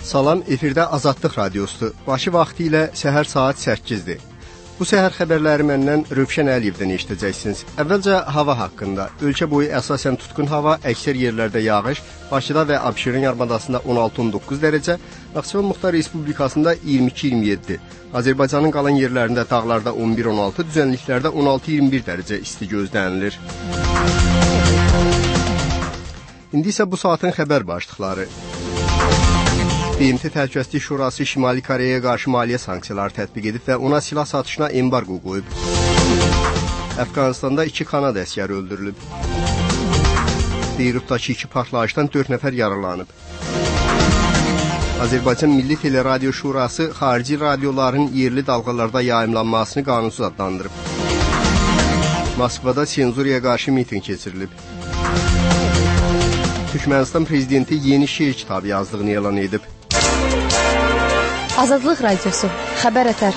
Salam, efirdə Azadlıq Radiosudur. Başı vaxtı ilə səhər saat 8-dir. Bu səhər xəbərləri məndən Rövşən Əliyevdən eşidəcəksiniz. Əvvəlcə hava haqqında. Ölkə boyu əsasən tutqun hava, əksər yerlərdə yağış, Bakıda və Abşeron yarımadasında 16-19 dərəcə, Naxçıvan Muxtar Respublikasında 22-27, Azərbaycanın qalan yerlərində dağlarda 11-16, düzənliklərdə 16-21 dərəcə isti gözlənilir. İndi isə bu saatın xəbər başlıqları. BMT Təhlükəsizlik Şurası Şimali Koreyaya qarşı maliyyə sanksiyaları tətbiq edib və ona silah satışına embargo qoyub. Əfqanistanda 2 Kanada əsgəri öldürülüb. Beyrutdakı 2 partlayışdan 4 nəfər yaralanıb. Azərbaycan Milli Teleradio Şurası xarici radioların yerli dalğalarda yayımlanmasını qanunsuz adlandırıb. Moskvada senzuriyaya qarşı miting keçirilib. Türkmenistan prezidenti yeni şiir kitabı yazdığını elan edib. Azadlıq Radiosu, xəbər ətər.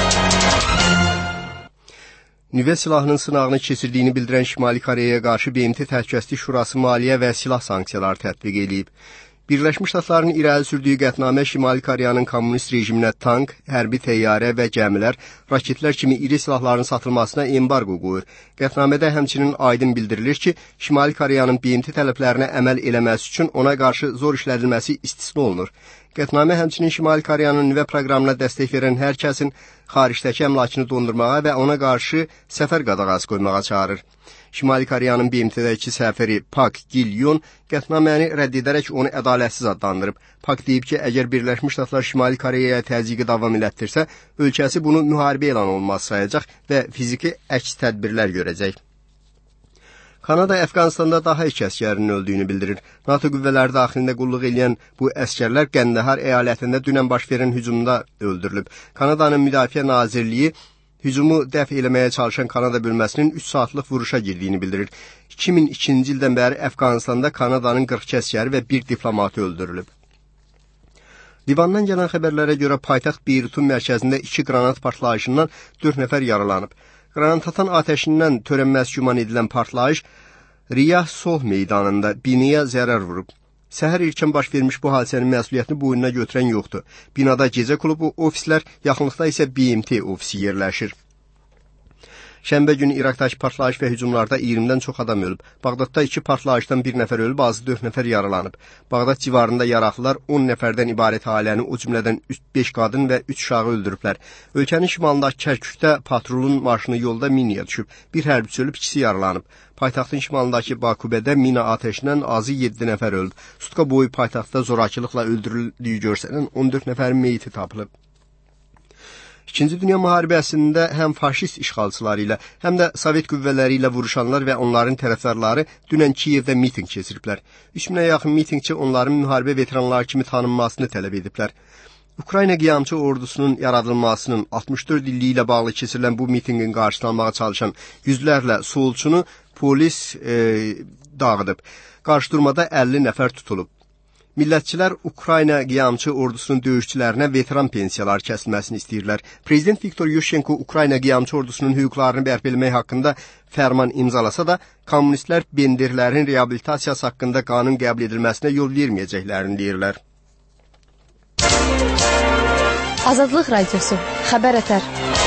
Nüvə silahının sınağını keçirdiyini bildirən Şimali Koreyaya qarşı BMT Təhlükəsizlik Şurası maliyyə və silah sanksiyaları tətbiq edib. Birləşmiş Ştatların irəli sürdüyü qətnamə Şimali Koreyanın kommunist rejiminə tank, hərbi təyyarə və gəmilər, raketlər kimi iri silahların satılmasına embargo qoyur. Qətnamədə həmçinin aydın bildirilir ki, Şimali Koreyanın BMT tələblərinə əməl eləməsi üçün ona qarşı zor işlədilməsi istisna olunur. Qətnamə həmçinin Şimali Koreyanın nüvə proqramına dəstək verən hər kəsin xaricdəki əmlakını dondurmağa və ona qarşı səfər qadağası qoymağa çağırır. Şimali Koreyanın BMT-dəki səfiri Pak Gil-yun qətnaməni rədd edərək onu ədalətsiz adlandırıb. Pak deyib ki, əgər Birləşmiş Ştatlar Şimali Koreyaya təzyiqi davam elətdirsə, ölkəsi bunu müharibə elan olunması sayacaq və fiziki əks tədbirlər görəcək. Kanada Əfqanistanda daha 2 əsgərinin öldüyünü bildirir. NATO qüvvələri daxilində qulluq edən bu əsgərlər Qəndəhar əyalətində dünən baş verən hücumda öldürülüb. Kanadanın Müdafiə Nazirliyi hücumu dəf eləməyə çalışan Kanada bölməsinin 3 saatlıq vuruşa girdiyini bildirir. 2002-ci ildən bəri Əfqanistanda Kanadanın 42 əsgəri və 1 diplomatı öldürülüb. Livandan gələn xəbərlərə görə paytaxt Beyrutun mərkəzində 2 qranat partlayışından 4 nəfər yaralanıb. Qranatatan atəşindən törənməz güman edilən partlayış Riyah Sol meydanında binaya zərər vurub. Səhər erkən baş vermiş bu hadisənin məsuliyyətini boynuna götürən yoxdur. Binada gecə klubu, ofislər, yaxınlıqda isə BMT ofisi yerləşir. Şənbə günü İraqdakı partlayış və hücumlarda 20-dən çox adam ölüb. Bağdadda 2 partlayışdan 1 nəfər ölüb, azı 4 nəfər yaralanıb. Bağdad civarında yaraqlılar 10 nəfərdən ibarət ailəni, o cümlədən 5 qadın və 3 uşağı öldürüblər. Ölkənin şimalındakı Kərkükdə patrulun maşını yolda minaya düşüb. Bir hərbiçi ölüb, 2-si yaralanıb. Paytaxtın şimalındakı Bakubədə mina atəşindən azı 7 nəfər ölüb. Sutka boyu paytaxtda zorakılıqla öldürüldüyü görsənən 14 nəfərin meyiti tapılıb. İkinci Dünya müharibəsində həm faşist işğalçıları ilə, həm də Sovet qüvvələri ilə vuruşanlar və onların tərəfdarları dünən Kiyevdə miting keçiriblər. 3000-ə yaxın mitingçi onların müharibə veteranları kimi tanınmasını tələb ediblər. Ukrayna qiyamçı ordusunun yaradılmasının 64 illiyi ilə bağlı keçirilən bu mitingin qarşısını almağa çalışan yüzlərlə solçunu polis dağıdıb. Qarşıdurmada 50 nəfər tutulub. Millətçilər Ukrayna qiyamçı ordusunun döyüşçülərinə veteran pensiyaları kəsilməsini istəyirlər. Prezident Viktor Yushchenko Ukrayna qiyamçı ordusunun hüquqlarını bərpa etmək haqqında fərman imzalasa da, kommunistlər benderlərin reabilitasiyası haqqında qanun qəbul edilməsinə yol verməyəcəklərini deyirlər. Azadlıq Radiosu, xəbər ətər.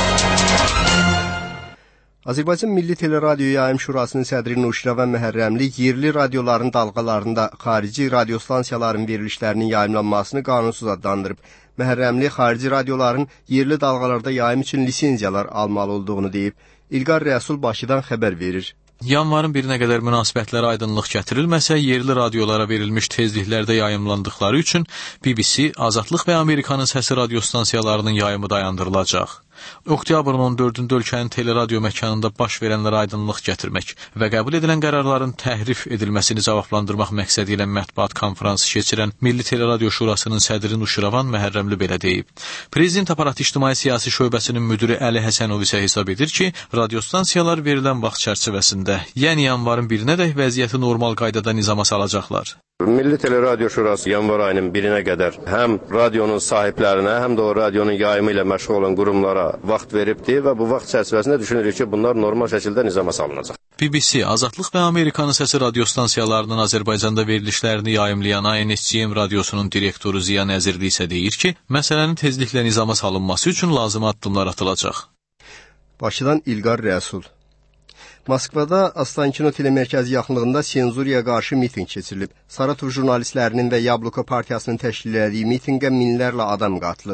Azərbaycan Milli Teleradio Yayım Şurasının sədri Nuşirəvan Məhərrəmli yerli radioların dalğalarında xarici radiostansiyaların verilişlərinin yayımlanmasını qanunsuz adlandırıb. Məhərrəmli xarici radioların yerli dalğalarda yayım üçün lisenziyalar almalı olduğunu deyib. İlqar Rəsul Bakıdan xəbər verir. Yanvarın 1-nə qədər münasibətlərə aydınlıq gətirilməsə, yerli radiolara verilmiş tezliklərdə yayımlandıqları üçün BBC, Azadlıq və Amerikanın səsi radiostansiyalarının yayımı dayandırılacaq. Oktyabrın 14-də ölkənin teleradio məkanında baş verənlərə aydınlıq gətirmək və qəbul edilən qərarların təhrif edilməsini cavablandırmaq məqsədi ilə mətbuat konfransı keçirən Milli Teleradio Şurasının sədri Nuşirəvan Məhərrəmli belə deyib. Prezident aparatı İctimai Siyasi Şöbəsinin müdiri Əli Həsənov isə hesab edir ki, radiostansiyalar verilən vaxt çərçivəsində, yəni yanvarın 1-nədək vəziyyəti normal qaydada nizama salacaqlar. Milli Teleradio Şurası yanvar ayının 1-nə qədər həm radionun sahiblərinə, həm də o radionun yayımı ilə məşğul olan qurumlara vaxt veribdir və bu vaxt çərçivəsində düşünürük ki, bunlar normal şəkildə nizama salınacaq. BBC, Azadlıq və Amerikanın Səsi radiostansiyalarının Azərbaycanda verilişlərini yayımlayan ANSCM radiosunun direktoru Ziya Nəzirli isə deyir ki, məsələnin tezliklə nizama salınması üçün lazımi addımlar atılacaq. Bakıdan İlqar Rəsul. Moskvada Ostankino telemərkəzi yaxınlığında senzuriya qarşı mitinq keçirilib. Saratov jurnalistlərinin və Yabluko partiyasının təşkil etdiyi mitinqə minlərlə adam qatılıb.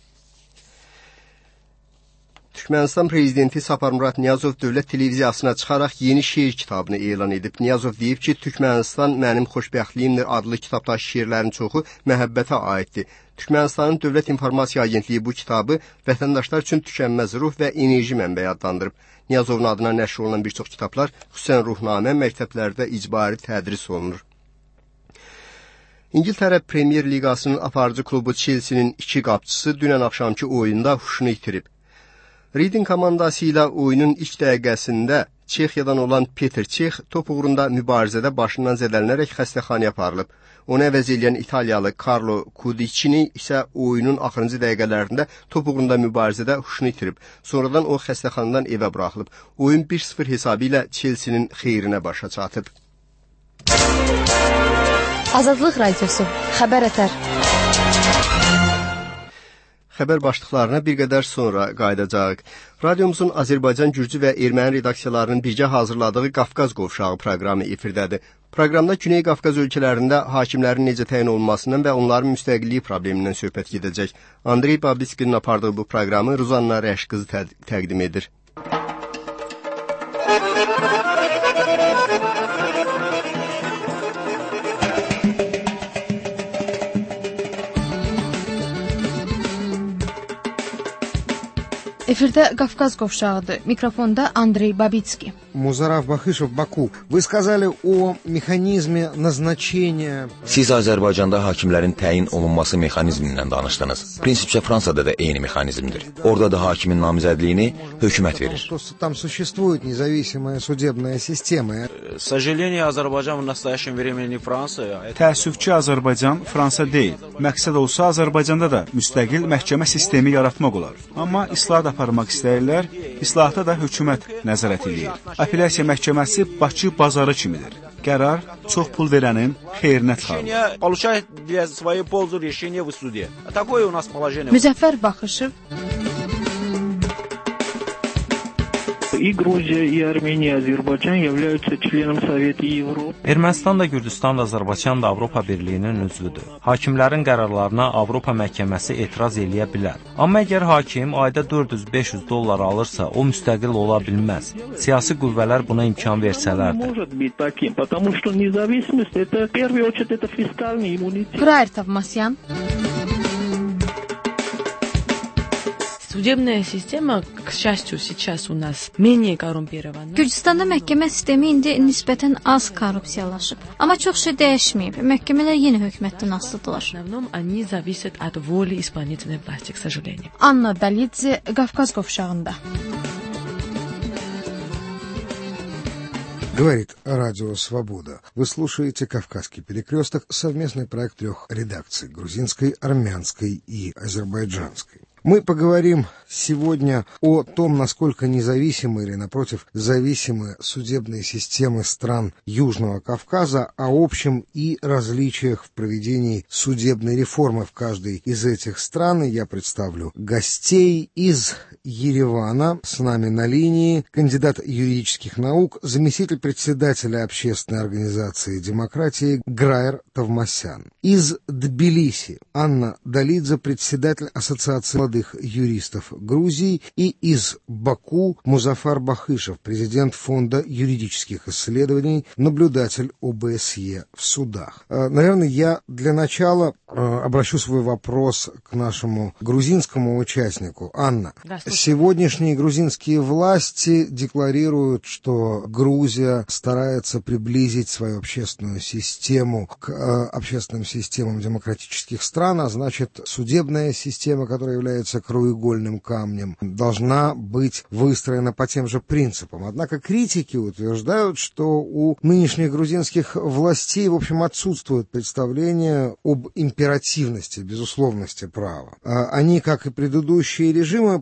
Türkmenistan prezidenti Saparmurat Niyazov dövlət televiziyasına çıxaraq yeni şeir kitabını elan edib. Niyazov deyib ki, Türkmenistan mənim xoşbəxtliyimdir adlı kitabdakı şeirlərin çoxu məhəbbətə aiddir. Türkmenistanın Dövlət İnformasiya Agentliyi bu kitabı vətəndaşlar üçün tükənməz ruh və enerji mənbəyi adlandırıb. Niyazovun adına nəşr olunan bir çox kitablar, xüsusən ruhnamə, məktəblərdə icbari tədris olunur. İngiltərə Premier Liqasının aparıcı klubu Chelsea-nin 2 qapçısı dünən axşamki oyunda huşunu itirib. Reading komandası ilə oyunun ilk dəqiqəsində Çexiyadan olan Peter Çex top uğrunda mübarizədə başından zədələnərək xəstəxanaya aparılıb. Onu əvəz edən İtaliyalı Carlo Cudicini isə oyunun axırıncı dəqiqələrində top uğrunda mübarizədə huşunu itirib. Sonradan o xəstəxanadan evə buraxılıb. Oyun 1-0 hesabı ilə Chelsea-nin xeyrinə başa çatıb. Azadlıq Radiosu, Xəbər Ətər. Xəbər başlıqlarına bir qədər sonra qayıdacağıq. Radiomuzun Azərbaycan, Gürcü və Erməni redaksiyalarının birgə hazırladığı Qafqaz Qovşağı proqramı efirdədir. Proqramda Güney Qafqaz ölkələrində hakimlərin necə təyin olunmasından və onların müstəqilliyi problemindən söhbət gedəcək. Andrey Babitskinin apardığı bu proqramı Ruzanna Rəş qızı təqdim edir. Efirdə Qafqaz Qovşağıdır. Mikrofonda Andrey Babitski. Muzaraf Baxışov, Baku. Вы сказали о mexanizmi назначения. Siz Azərbaycanda hakimlərin təyin olunması mexanizmindən danışdınız. Prinsipcə Fransada da eyni mexanizmdir. Orada da hakimin namizədliyini hökumət verir. Там существует независимая судебная система. К сожалению, Azərbaycan в настоящем времени Fransa. Təəssüf ki, Azərbaycan Fransa deyil. Məqsəd olsa Azərbaycanda da müstəqil məhkəmə sistemi yaratmaq olar. Amma islahat aparmaq istəyirlər, islahata da hökumət nəzarət edir. Apellyasiya məhkəməsi Bakı bazarı kimidir. Qərar çox pul verənin xeyrinə çıxarılır. Получает для своей пользы решение в суде. Такое у нас положение. Müzəffər Baxışov. И Грузия, и Армения, и Азербайджан являются членом Совета Европы. Ermənistan da, Gürcüstan da, Azərbaycan da Avropa Birliyinin üzvüdür. Hakimlərin qərarlarına Avropa məhkəməsi etiraz eləyə bilər. Amma əgər hakim ayda $400-500 alırsa, o müstəqil ola bilməz. Siyasi qüvvələr buna imkan versələrdir. Может быть таким, потому что независимость это в первую очередь это фискальный иммунитет. Qrair Tavmasyan. Судебная система, к счастью, сейчас у нас менее коррумпирована. Gürcüstanda məhkəmə sistemi indi nisbətən az korrupsiyalaşıb. Amma çox şey dəyişməyib. Məhkəmələr yenə hökumətdən asılıdırlar. В основном они зависят от воли исполнительной власти, к сожалению. Anna Dalidze, Qafqaz Qovşağında. Говорит Радио Свобода. Вы слушаете «Кавказский перекресток», совместный проект 3 редакций – грузинской, армянской и азербайджанской. Мы поговорим сегодня о том, насколько независимы или, напротив, зависимы судебные системы стран Южного Кавказа, о общем и различиях в проведении судебной реформы в каждой из этих стран. И я представлю гостей из Еревана. С нами на линии кандидат юридических наук, заместитель председателя общественной организации «Демократии» Граир Товмасян. Из Тбилиси Анна Далидзе, председатель Ассоциации молодых юристов Грузии, и из Баку Музафар Бахышев, президент Фонда юридических исследований, наблюдатель ОБСЕ в судах. Наверное, я для начала обращу свой вопрос к нашему грузинскому участнику. Анна, сегодняшние грузинские власти декларируют, что Грузия старается приблизить свою общественную систему к общественным системам демократических стран, а значит, судебная система, которая является краеугольным камнем, должна быть выстроена по тем же принципам. Однако критики утверждают, что у нынешних грузинских властей, в общем, отсутствует представление об императивности, безусловности права. Они, как и предыдущие режимы, продолжают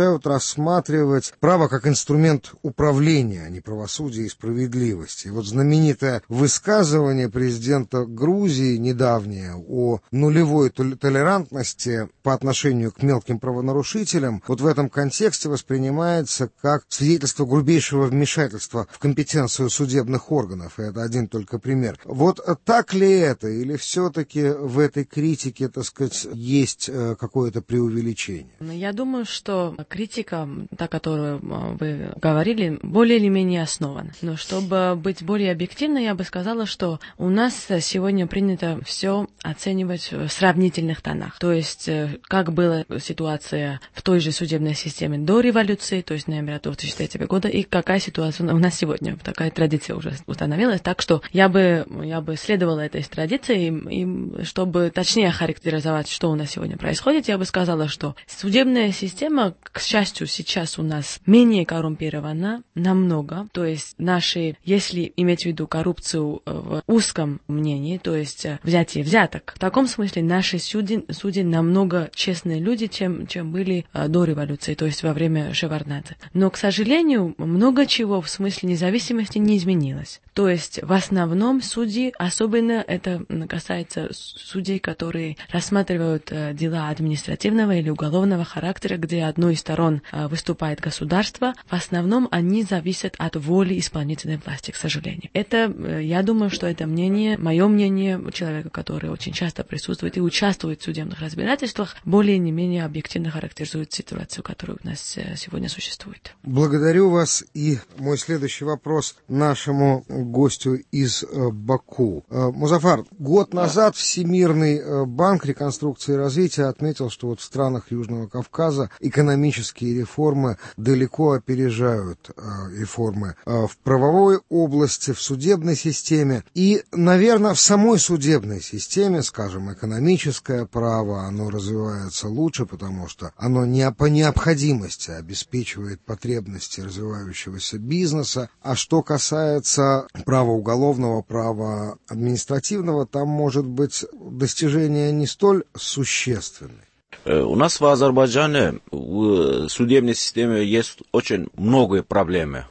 предпочитают рассматривать право как инструмент управления, а не правосудия и справедливости. И вот знаменитое высказывание президента Грузии недавнее о нулевой толерантности по отношению к мелким правонарушителям вот в этом контексте воспринимается как свидетельство грубейшего вмешательства в компетенцию судебных органов. И это один только пример. Вот так ли это? Или все-таки в этой критике, так сказать, есть какое-то преувеличение? Я думаю, что критика, та, которую вы говорили, более или менее основана. Но чтобы быть более объективной, я бы сказала, что у нас сегодня принято все оценивать в сравнительных тонах. То есть, как была ситуация в той же судебной системе до революции, то есть ноября 2003 года, и какая ситуация у нас сегодня. Такая традиция уже установилась. Так что я бы следовала этой традиции, и чтобы точнее характеризовать, что у нас сегодня происходит, я бы сказала, что судебная система, к счастью, сейчас у нас менее коррумпирована намного. То есть наши, если иметь в виду коррупцию в узком мнении, то есть взятие взяток, в таком смысле наши судьи намного честные люди, чем были до революции, то есть во время Шеварднадзе. Но, к сожалению, много чего в смысле независимости не изменилось. То есть в основном судьи, особенно это касается судей, которые рассматривают дела административного или уголовного характера, где одной из сторон выступает государство, в основном они зависят от воли исполнительной власти, к сожалению. Это, я думаю, что это мнение, мое мнение человека, который очень часто присутствует и участвует в судебных разбирательствах, более или менее объективно характеризует ситуацию, которая у нас сегодня существует. Благодарю вас. И мой следующий вопрос нашему гостю из Баку. Музафар, год назад Всемирный банк реконструкции и развития отметил, что вот в странах Южного Кавказа экономические реформы далеко опережают реформы в правовой области, в судебной системе. И, наверное, в самой судебной системе, скажем, экономическое право, оно развивается лучше, потому что оно по необходимости обеспечивает потребности развивающегося бизнеса. А что касается права уголовного, права административного, там, может быть, достижения не столь существенны. У нас в Азербайджане в судебной системе есть очень многие проблемы.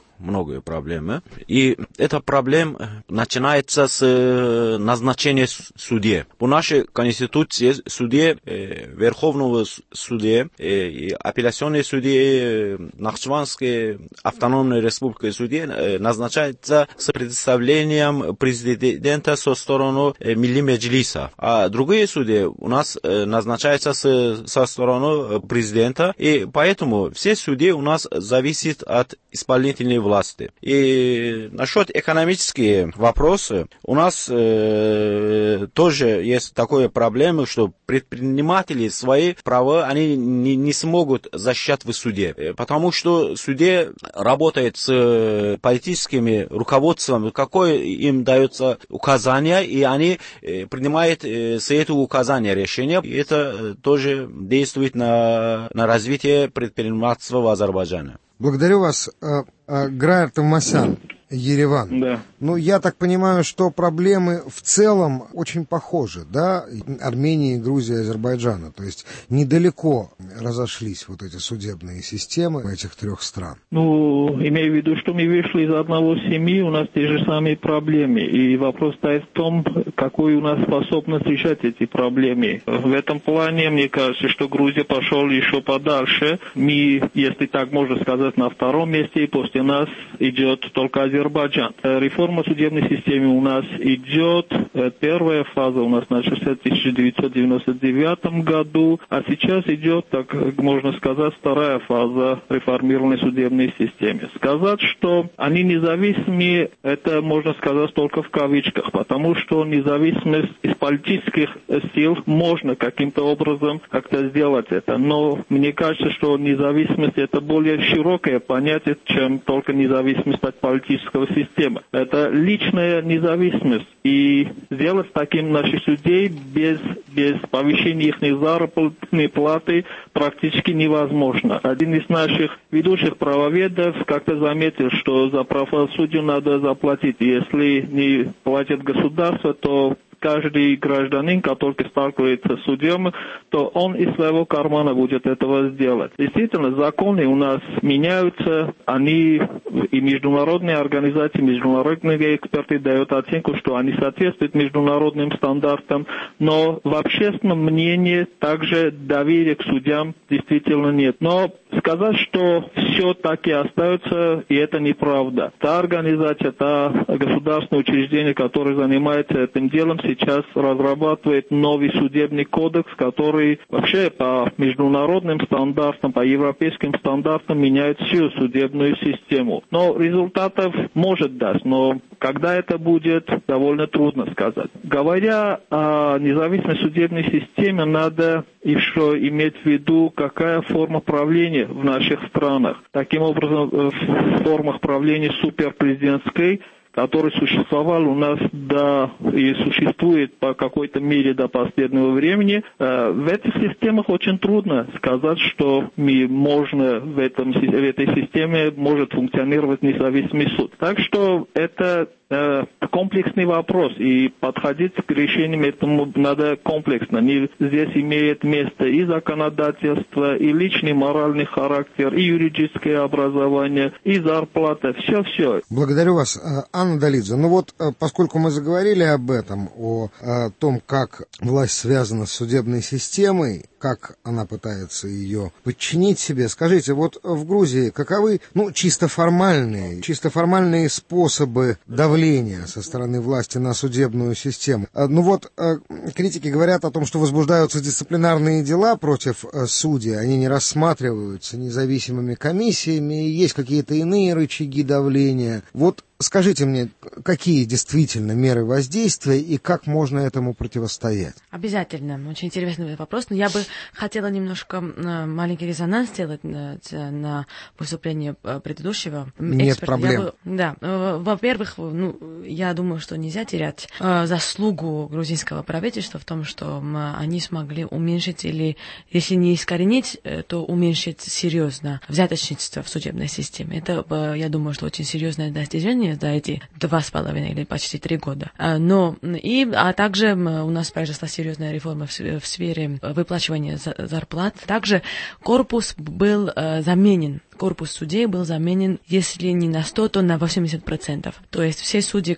И эта проблема начинается с назначения судей. По нашей конституции судей Верховного суда и апелляционные судьи Нахчеванской автономной республики судей назначаются с представлением президента со стороны Милли Меджлиса. А другие судьи у нас назначаются со стороны президента. И поэтому все судьи у нас зависят от исполнительной власти. И насчет экономических вопросов, у нас тоже есть такая проблема, что предприниматели свои права они не смогут защищать в суде, потому что суде работает с политическими руководством, какое им дается указание, и они принимают с этого указания решения. И это тоже действует на развитие предпринимательства в Азербайджане. Благодарю вас, Граер Товмасян, Ереван. Да. Ну, я так понимаю, что проблемы в целом очень похожи, да, Армении, Грузии, Азербайджана. То есть недалеко разошлись вот эти судебные системы этих трех стран. Ну, имею в виду, что мы вышли из одного семьи, у нас те же самые проблемы. И вопрос стоит в том, какой у нас способность решать эти проблемы. В этом плане, мне кажется, что Грузия пошла еще подальше. Мы, если так можно сказать, на втором месте, и после нас идет только Азербайджан. Реформа судебной системы у нас идет. Первая фаза у нас началась в 1999 году, а сейчас идет, так можно сказать, вторая фаза реформированной судебной системы. Сказать, что они независимы, это можно сказать только в кавычках, потому что независимость из политических сил можно каким-то образом как-то сделать это. Но мне кажется, что независимость это более широкое понятие, чем только независимость от политического системы. Это личная независимость. И сделать таким наших судей без повышения их заработной платы практически невозможно. Один из наших ведущих правоведов как-то заметил, что за правосудие надо заплатить. Если не платит государство, то каждый гражданин, который сталкивается с судом, то он из своего кармана будет этого сделать. Действительно, законы у нас меняются, они и международные организации, международные эксперты дают оценку, что они соответствуют международным стандартам, но в общественном мнении также доверия к судьям действительно нет. Но сказать, что все так и остается, и это неправда. Та организация, та государственное учреждение, которое занимается этим делом, сейчас разрабатывает новый судебный кодекс, который вообще по международным стандартам, по европейским стандартам меняет всю судебную систему. Но результатов может дать, но когда это будет, довольно трудно сказать. Говоря о независимой судебной системе, надо еще иметь в виду, какая форма правления в наших странах. Таким образом, в формах правления суперпрезидентской, который существовал у нас и существует по какой-то мере до последнего времени, в этих системах очень трудно сказать, что в этой системе может функционировать независимый суд. Так что это комплексный вопрос, и подходить к решениям этому надо комплексно. Здесь имеет место и законодательство, и личный моральный характер, и юридическое образование, и зарплата, все. Благодарю вас, Анна Долидзе. Поскольку мы заговорили об этом, о том, как власть связана с судебной системой, как она пытается ее подчинить себе, скажите, в Грузии каковы, чисто формальные способы давления со стороны власти на судебную систему? Критики говорят о том, что возбуждаются дисциплинарные дела против судей, они не рассматриваются независимыми комиссиями, есть какие-то иные рычаги давления. Скажите мне, какие действительно меры воздействия и как можно этому противостоять? Обязательно. Очень интересный вопрос. Но я бы хотела немножко маленький резонанс сделать на выступление предыдущего Нет эксперта. проблем. Во-первых, я думаю, что нельзя терять заслугу грузинского правительства в том, что они смогли уменьшить или, если не искоренить, то уменьшить серьезно взяточничество в судебной системе. Это, я думаю, что очень серьезное достижение за эти 2,5 или почти 3 года. А также у нас произошла серьезная реформа в сфере выплачивания зарплат. Также корпус судей был заменен, если не на 100, то на 80%. То есть все судьи,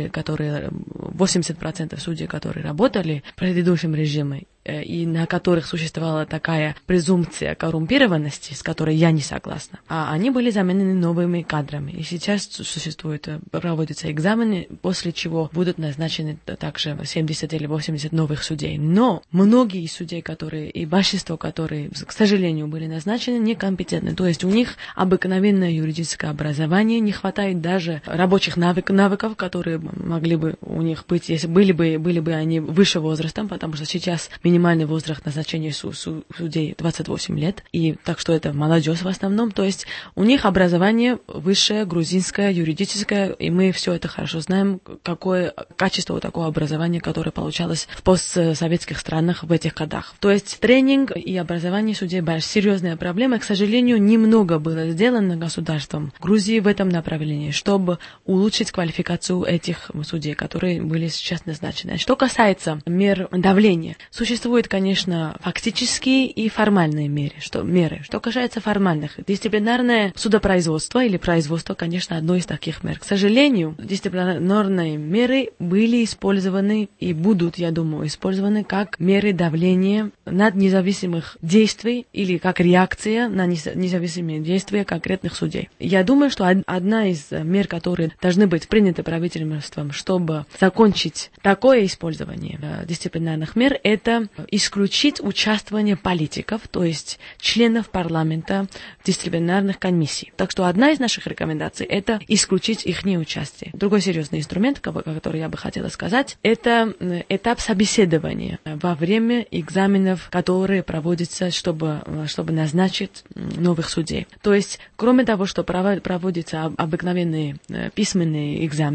80% судей, которые работали в предыдущем режиме, и на которых существовала такая презумпция коррумпированности, с которой я не согласна, они были заменены новыми кадрами. И сейчас проводятся экзамены, после чего будут назначены также 70 или 80 новых судей. Но многие из судей, и большинство, которые, к сожалению, были назначены, некомпетентны. То есть у них обыкновенное юридическое образование, не хватает даже рабочих навыков, которые могли бы у них быть, если были бы они выше возрастом, потому что сейчас минимальный возраст назначения судей 28 лет, и так что это молодежь в основном, то есть у них образование высшее, грузинское, юридическое, и мы все это хорошо знаем, какое качество такого образования, которое получалось в постсоветских странах в этих годах. То есть тренинг и образование судей — серьезная проблема. К сожалению, немного было сделано государством Грузии в этом направлении, чтобы улучшить квалификацию этих судей, которые были сейчас назначены. Что касается мер давления, существуют, конечно, фактические и формальные меры. Что касается формальных, дисциплинарное судопроизводство или производство, конечно, одно из таких мер. К сожалению, дисциплинарные меры были использованы и будут, я думаю, использованы как меры давления над независимых действий или как реакция на независимые действия конкретных судей. Я думаю, что одна из мер, которые должны быть приняты правительством, чтобы закончить такое использование дисциплинарных мер, это исключить участие политиков, то есть членов парламента в дисциплинарных комиссиях. Так что одна из наших рекомендаций — это исключить их участие. Другой серьезный инструмент, который я бы хотела сказать, это этап собеседования во время экзаменов, которые проводятся, чтобы назначить новых судей. То есть, кроме того, что проводятся обыкновенные письменные экзамены,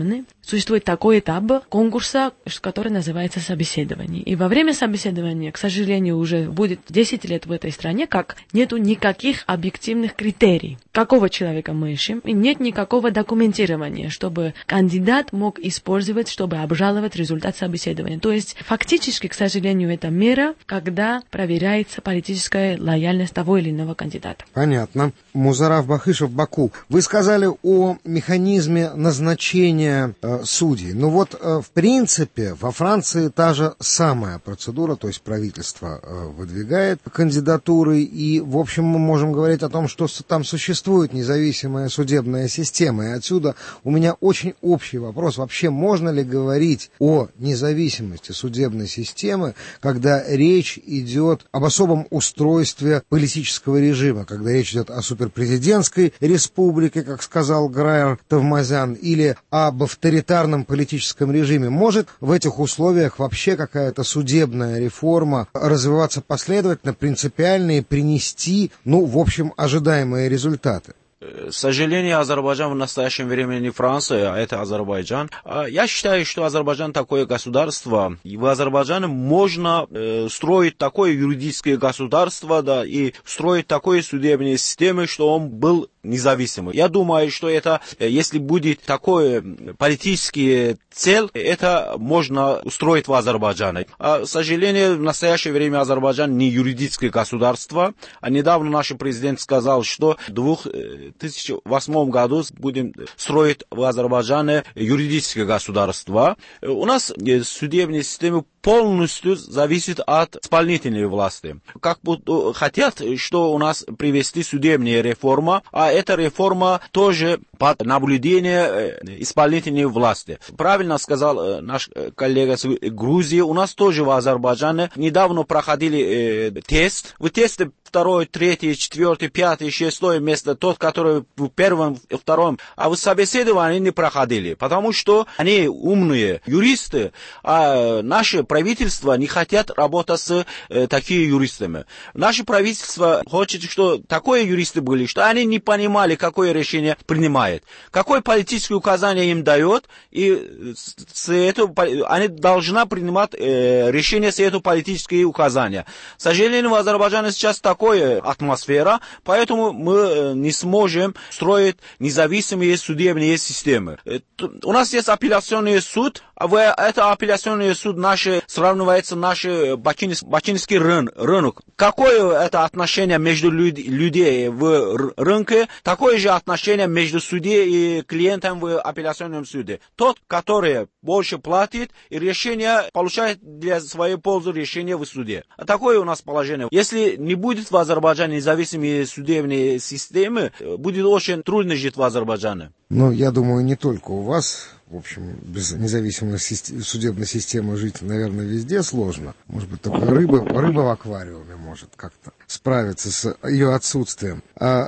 существует такой этап конкурса, который называется собеседование. И во время собеседования, к сожалению, уже будет 10 лет в этой стране, как нету никаких объективных критерий, какого человека мы ищем, и нет никакого документирования, чтобы кандидат мог использовать, чтобы обжаловать результат собеседования. То есть, фактически, к сожалению, это мера, когда проверяется политическая лояльность того или иного кандидата. Понятно. Музарав Бахышев, Баку, вы сказали о механизме назначения судей. Ну вот, в принципе, во Франции та же самая процедура, то есть правительство выдвигает кандидатуры, и, в общем, мы можем говорить о том, что там существует независимая судебная система. И отсюда у меня очень общий вопрос. Вообще, можно ли говорить о независимости судебной системы, когда речь идет об особом устройстве политического режима, когда речь идет о суперпрезидентской республике, как сказал Грайер Тавмазян, или об авторитарном политическом режиме? Может в этих условиях вообще какая-то судебная реформа развиваться последовательно, принципиально и принести, в общем, ожидаемые результаты? К сожалению, Азербайджан в настоящем времени не Франция, а это Азербайджан. Я считаю, что Азербайджан такое государство, и в Азербайджане можно строить такое юридическое государство, да, и строить такое судебные системы, что он был независимый. Я думаю, что это, если будет такое политический цель, это можно устроить в Азербайджане. К сожалению, в настоящее время Азербайджан не юридическое государство. А недавно наш президент сказал, что в 2008 году будем строить в Азербайджане юридическое государство. У нас судебная система полностью зависит от исполнительной власти. Как будто хотят, что у нас привести судебная реформа, а эта реформа тоже под наблюдение исполнительной власти. Правильно сказал наш коллега с Грузии, у нас тоже в Азербайджане недавно проходили тест. В тесте 2, 3, 4, 5, 6 место, тот, который в первом и втором, а в собеседовании не проходили, потому что они умные юристы, а наше правительство не хотят работать с такими юристами. Наше правительство хочет, что такие юристы были, что они не понимали, какое решение принимает, какое политическое указание им дает, и они должны принимать решение с этого политические указания. К сожалению, в Азербайджане сейчас такая атмосфера, поэтому мы не сможем строить независимые судебные системы. У нас есть апелляционный суд, а в это апелляционный суд сравнивается наш бакинский рынок. Какое это отношение между людей в рынке, такое же отношение между судьей и клиентом в апелляционном суде. Тот, который больше платит, и решение получает для своей пользы решение в суде. А такое у нас положение. Если не будет в Азербайджане независимой судебной системы, будет очень трудно жить в Азербайджане. Я думаю, не только у вас. В общем, без независимой судебной системы жить, наверное, везде сложно. Может быть, только рыба в аквариуме может как-то справиться с ее отсутствием.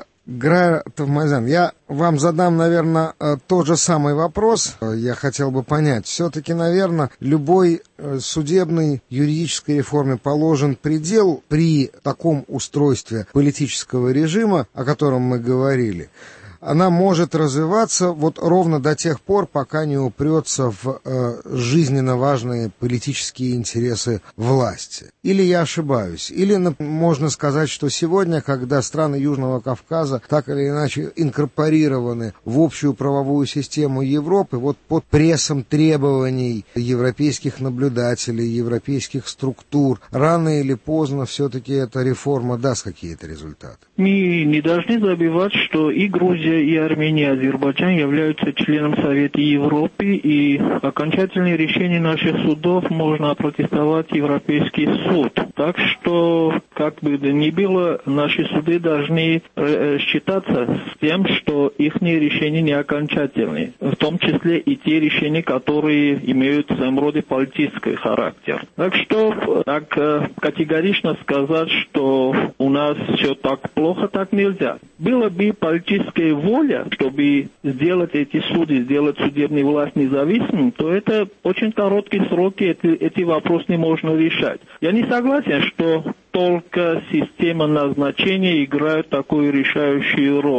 Грайер Тавмазян, я вам задам, наверное, тот же самый вопрос. Я хотел бы понять, все-таки, наверное, любой судебной юридической реформе положен предел при таком устройстве политического режима, о котором мы говорили. Она может развиваться ровно до тех пор, пока не упрется в жизненно важные политические интересы власти. Или я ошибаюсь? Или можно сказать, что сегодня, когда страны Южного Кавказа так или иначе инкорпорированы в общую правовую систему Европы, под прессом требований европейских наблюдателей, европейских структур, рано или поздно все-таки эта реформа даст какие-то результаты? Мы не должны забывать, что и Грузия, и Армения, и Азербайджан являются членом Совета Европы, и окончательные решения наших судов можно опротестовать Европейский суд. Так что, как бы то ни было, наши суды должны считаться с тем, что их решения не окончательны, в том числе и те решения, которые имеют в своем роде политический характер. Так что так категорично сказать, что у нас все так плохо, так нельзя. Была бы политическая воля, чтобы сделать эти суды, сделать судебную власть независимым, то это очень короткие сроки, эти вопросы не можно решать. Я не согласен, что только система назначения играет такую решающую роль.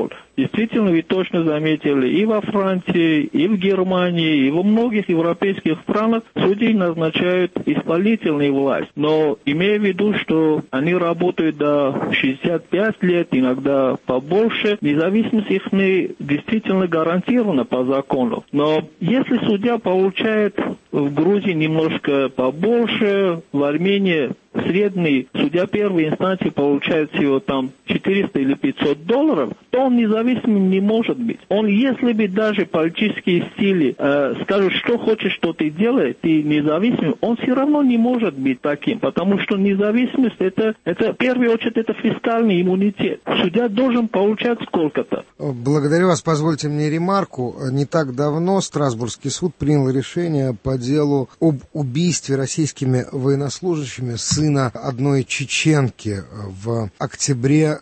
Действительно, вы точно заметили, и во Франции, и в Германии, и во многих европейских странах судей назначают исполнительная власть. Но имея в виду, что они работают до 65 лет, иногда побольше, независимость их действительно гарантирована по закону. Но если судья получает в Грузии немножко побольше, в Армении средний судья первой инстанции получает всего там 400 или 500 долларов, то он независимым не может быть. Он, если бы даже политические силы скажут, что хочешь, что ты делаешь, ты независимый, он все равно не может быть таким, потому что независимость это в первую очередь это фискальный иммунитет. Судья должен получать сколько-то. Благодарю вас. Позвольте мне ремарку. Не так давно Страсбургский суд принял решение по делу об убийстве российскими военнослужащими сына одной чеченки в октябре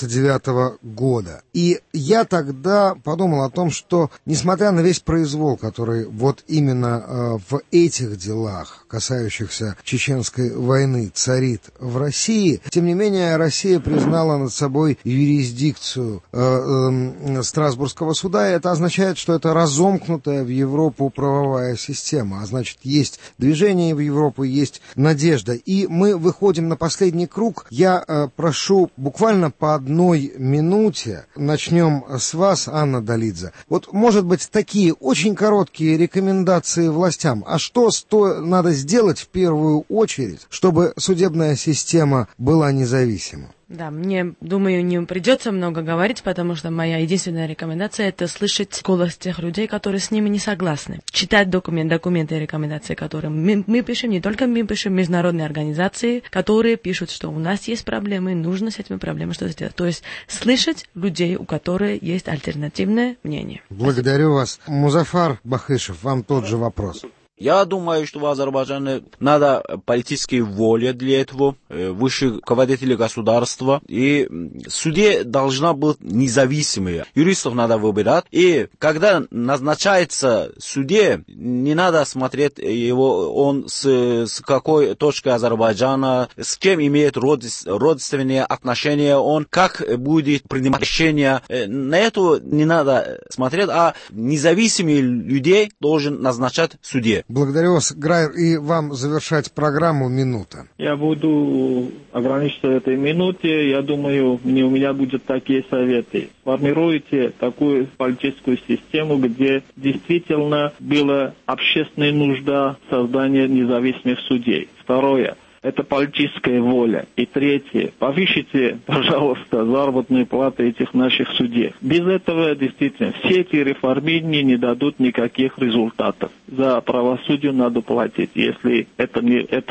99 года. И я тогда подумал о том, что, несмотря на весь произвол, который вот именно в этих делах, касающихся чеченской войны, царит в России, тем не менее Россия признала над собой юрисдикцию Страсбургского суда, и это означает, что это разомкнутая в Европу правовая система, а значит, есть движение в Европу, есть надежда. И мы выходим на последний круг. Я прошу буквально по 1 минуте. Начнем с вас, Анна Долидзе. Вот, может быть, такие очень короткие рекомендации властям. А что надо сделать в первую очередь, чтобы судебная система была независима? Да, мне, думаю, не придется много говорить, потому что моя единственная рекомендация — это слышать голос тех людей, которые с ними не согласны. Читать документы и рекомендации, которые мы пишем, не только мы пишем, международные организации, которые пишут, что у нас есть проблемы, нужно с этими проблемами что-то сделать. То есть слышать людей, у которых есть альтернативное мнение. Благодарю вас. Музафар Бахышев, вам тот же вопрос. Я думаю, что в Азербайджане надо политическая воля для этого, высшие руководители государства, и судья должна быть независимая. Юристов надо выбирать, и когда назначается судья, не надо смотреть его, он с какой точки Азербайджана, с кем имеет родственные отношения, он как будет принимать решения. На это не надо смотреть, а независимые людей должен назначать судья. Благодарю вас, Грайер, и вам завершать программу минута. Я буду ограничиться этой минуте. Я думаю, у меня будут такие советы. Формируйте такую политическую систему, где действительно была общественная нужда создания независимых судей. Второе. Это политическая воля. И третье. Повысите, пожалуйста, заработную плату этих наших судей. Без этого, действительно, все эти реформирования не дадут никаких результатов. За правосудие надо платить. Если это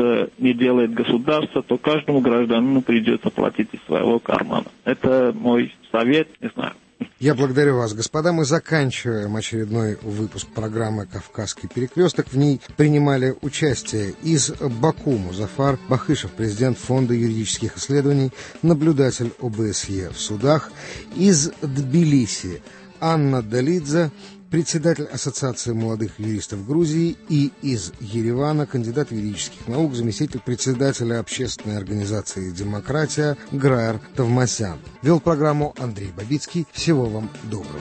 не делает государство, то каждому гражданину придется платить из своего кармана. Это мой совет, не знаю. Я благодарю вас, господа. Мы заканчиваем очередной выпуск программы «Кавказский перекресток». В ней принимали участие из Баку Музафар Бахышев, президент Фонда юридических исследований, наблюдатель ОБСЕ в судах, из Тбилиси Анна Долидзе, председатель Ассоциации молодых юристов Грузии, и из Еревана кандидат юридических наук, заместитель председателя общественной организации «Демократия» Грайер Товмасян. Вел программу Андрей Бабицкий. Всего вам доброго.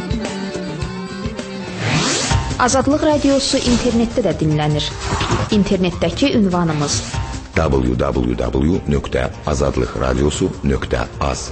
Azadlıq radiosu internetdə də dinlənir. İnternetdəki ünvanımız www.azadlıqradiosu.az.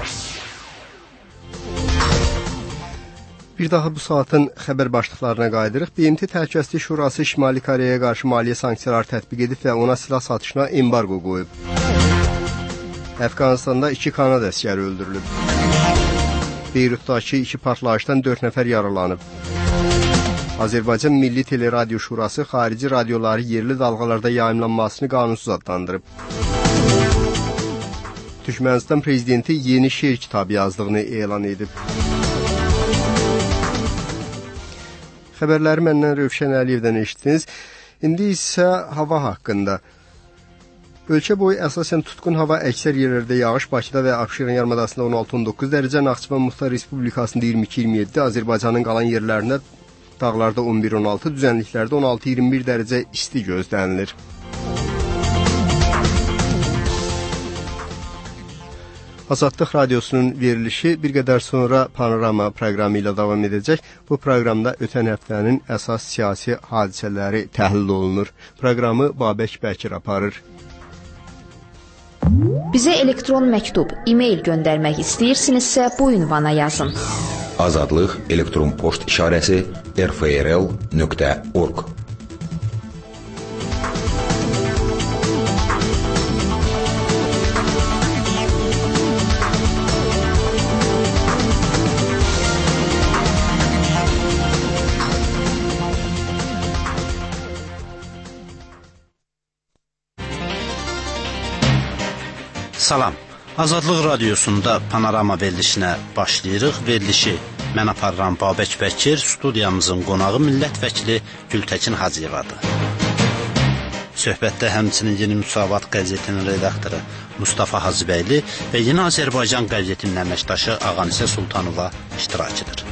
Bir daha bu saatın xəbər başlıqlarına qayıdırıq. BMT Təhlükəsizlik Şurası Şimali Koreyaya qarşı maliyyə sanksiyaları tətbiq edib və ona silah satışına embargo qoyub. Əfqanistanda 2 Kanada əsgəri öldürülüb. Beyrutdakı 2 partlayışdan 4 nəfər yaralanıb. Azərbaycan Milli Teleradio Şurası xarici radioları yerli dalğalarda yayımlanmasını qanunsuz adlandırıb. Türkmənistan prezidenti yeni şeir kitabı yazdığını elan edib. Xəbərləri məndən Rövşən Əliyevdən eşitdiniz. İndi isə hava haqqında. Ölkə boyu əsasən tutqun hava, əksər yerlərdə yağış, Bakıda və Abşeron yarımadasında 16-19 dərəcə, Naxçıvan Muxtar Respublikasında 22-27, Azərbaycanın qalan yerlərində dağlarda 11-16, düzənliklərdə 16-21 dərəcə isti gözlənilir. Azadlıq Radiosunun verilişi bir qədər sonra Panorama proqramı ilə davam edəcək. Bu proqramda ötən həftənin əsas siyasi hadisələri təhlil olunur. Proqramı Babək Bəkir aparır. Bizə elektron məktub, e-mail göndərmək istəyirsinizsə bu ünvana yazın. Azadlıq elektron poçt işarəsi rfrl.org. Salam. Azadlıq Radiosunda Panorama verilişinə başlayırıq. Verilişi mən aparıram Babək Bəkir, studiyamızın qonağı millət vəkili Gültəkin Hacıyevadır. Söhbətdə həmçinin Yeni Müsavat qəzetinin redaktoru Mustafa Hacıbəyli və Yeni Azərbaycan qəzetinin əməkdaşı Ağanisə Sultanova iştirakıdır.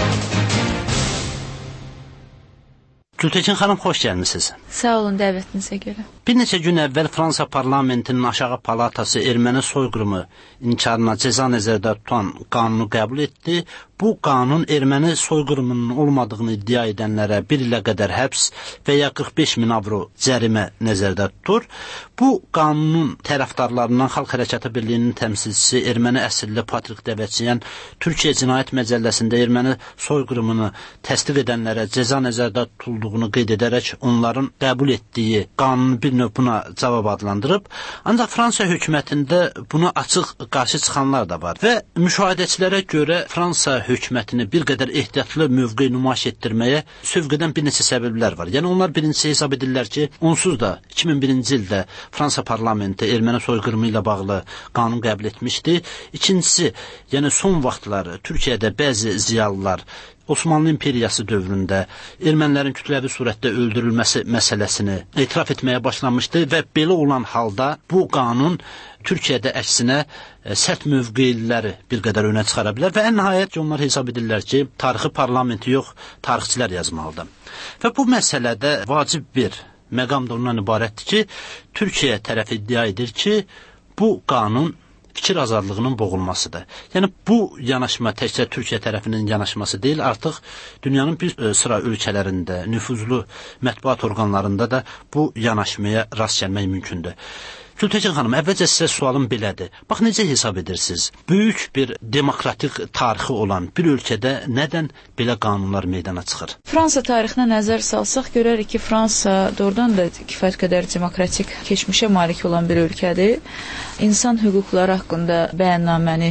Gültəkin xanım, xoş gəlmisiniz. Sağ olun dəvətinizə görə. Bir neçə gün əvvəl Fransa parlamentinin aşağı palatası erməni soyqırımı inkarına cəza nəzərdə tutan qanunu qəbul etdi. Bu qanun erməni soyqırımının olmadığını iddia edənlərə 1 ilə qədər həbs və ya 45.000 avro cərimə nəzərdə tutur. Bu qanunun tərəfdarlarından Xalq Hərəkatı Birliyinin təmsilçisi erməni əsilli Patrik Dəvəçiyən Türkiyə Cinayət Məcəlləsində erməni soyqırımını təsdiq edənlərə cəza nəzərdə tutulduğunu qeyd edərək onların qəbul etdiyi qanunu bir növ buna cavab adlandırıb. Ancaq Fransa hökumətində buna açıq qarşı çıxanlar da var və müşahidəçilərə görə Fransa hökumətini bir qədər ehtiyatlı mövqe nümayiş etdirməyə sövq edən bir neçə səbəblər var. Yəni onlar birincisi hesab edirlər ki, onsuz da 2001-ci ildə Fransa parlamenti erməni soyqırımı ilə bağlı qanun qəbul etmişdi. İkincisi, yəni son vaxtlar Türkiyədə bəzi ziyalılar Osmanlı İmperiyası dövründə ermənilərin kütləvi surətdə öldürülməsi məsələsini etiraf etməyə başlamışdı və belə olan halda bu qanun Türkiyədə əksinə sərt mövqeliləri bir qədər önə çıxara bilər və ən nəhayət ki, onlar hesab edirlər ki, tarixi parlamenti yox, tarixçilər yazmalıdır. Və bu məsələdə vacib bir məqam da ondan ibarətdir ki, Türkiyə tərəfi iddia edir ki, bu qanun fikir azadlığının boğulmasıdır. Yəni bu yanaşma təkcə Türkiyə tərəfinin yanaşması deyil, artıq dünyanın bir sıra ölkələrində, nüfuzlu mətbuat orqanlarında da bu yanaşmaya rast gəlmək mümkündür. Gültəkin xanım, əvvəlcə sizə sualım belədir. Bax, necə hesab edirsiniz? Böyük bir demokratik tarixi olan bir ölkədə nədən belə qanunlar meydana çıxır? Fransa tarixinə nəzər salsaq, görərik ki, Fransa doğrudan da kifayət qədər demokratik keçmişə malik olan bir ölkədir. İnsan hüquqları haqqında bəyannaməni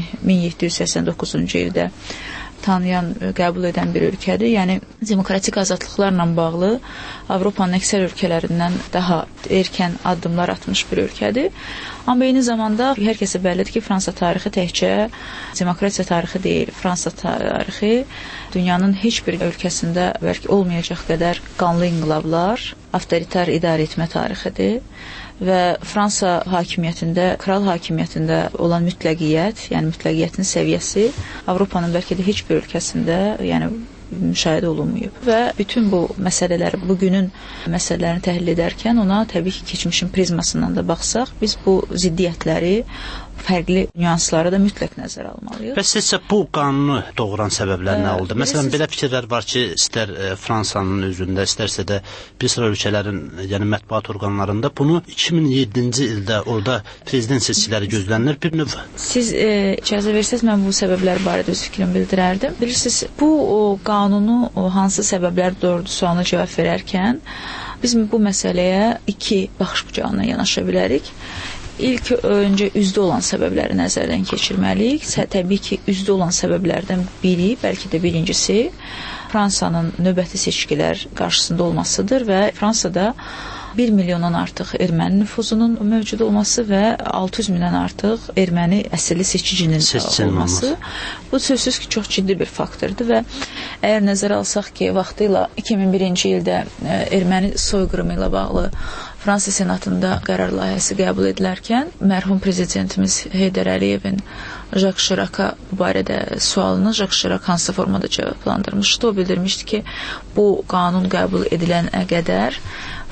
1789-cu ildə tanıyan, qəbul edən bir ölkədir. Yəni, demokratik azadlıqlarla bağlı Avropanın əksər ölkələrindən daha erkən addımlar atmış bir ölkədir. Amma eyni zamanda hər kəsə bəllidir ki, Fransa tarixi təkcə demokratiya tarixi deyil. Fransa tarixi dünyanın heç bir ölkəsində bəlkə olmayacaq qədər qanlı inqilablar, avtoritar idarə etmə tarixidir. Və Fransa hakimiyyətində, kral hakimiyyətində olan mütləqiyyət, yəni mütləqiyyətin səviyyəsi Avropanın bəlkə də heç bir ölkəsində, yəni müşahidə olunmayıb. Və bütün bu məsələləri, bugünün məsələlərini təhlil edərkən ona təbii ki, keçmişin prizmasından da baxsaq, biz bu ziddiyyətləri, fərqli nüansları da mütləq nəzərə almalıyıq. Bəs sizcə bu qanunu doğuran səbəblər nə oldu? Məsələn, belə fikirlər var ki, istər Fransanın özündə, istərsə də bir sıra ölkələrin, yəni mətbuat orqanlarında bunu 2007-ci ildə orada prezident seçkiləri gözlənilir bir növ. Siz icazə versəz, mən bu səbəblər barədə öz fikrimi bildirərdim. Bilirsiniz, bu qanunu hansı səbəblər doğurdu sualına cavab verərkən, biz bu məsələyə iki baxış bucağından yanaşa bilərik. İlk öncə üzdə olan səbəbləri nəzərdən keçirməliyik. Təbii ki, üzdə olan səbəblərdən biri, bəlkə də birincisi, Fransanın növbəti seçkilər qarşısında olmasıdır və Fransada 1 milyondan artıq erməni nüfuzunun mövcud olması və 600 mindən artıq erməni əsilli seçicinin olması. Bu sözsüz ki, çox ciddi bir faktordur və əgər nəzərə alsaq ki, vaxtıyla 2001-ci ildə erməni soyqırımı ilə bağlı Fransa Senatında qərar layihəsi qəbul edilərkən, mərhum prezidentimiz Heydər Əliyevin Jacques Chirac'a bu barədə sualını Jacques Chirac hansı formada cavablandırmışdı. O bildirmişdi ki, bu qanun qəbul edilənə qədər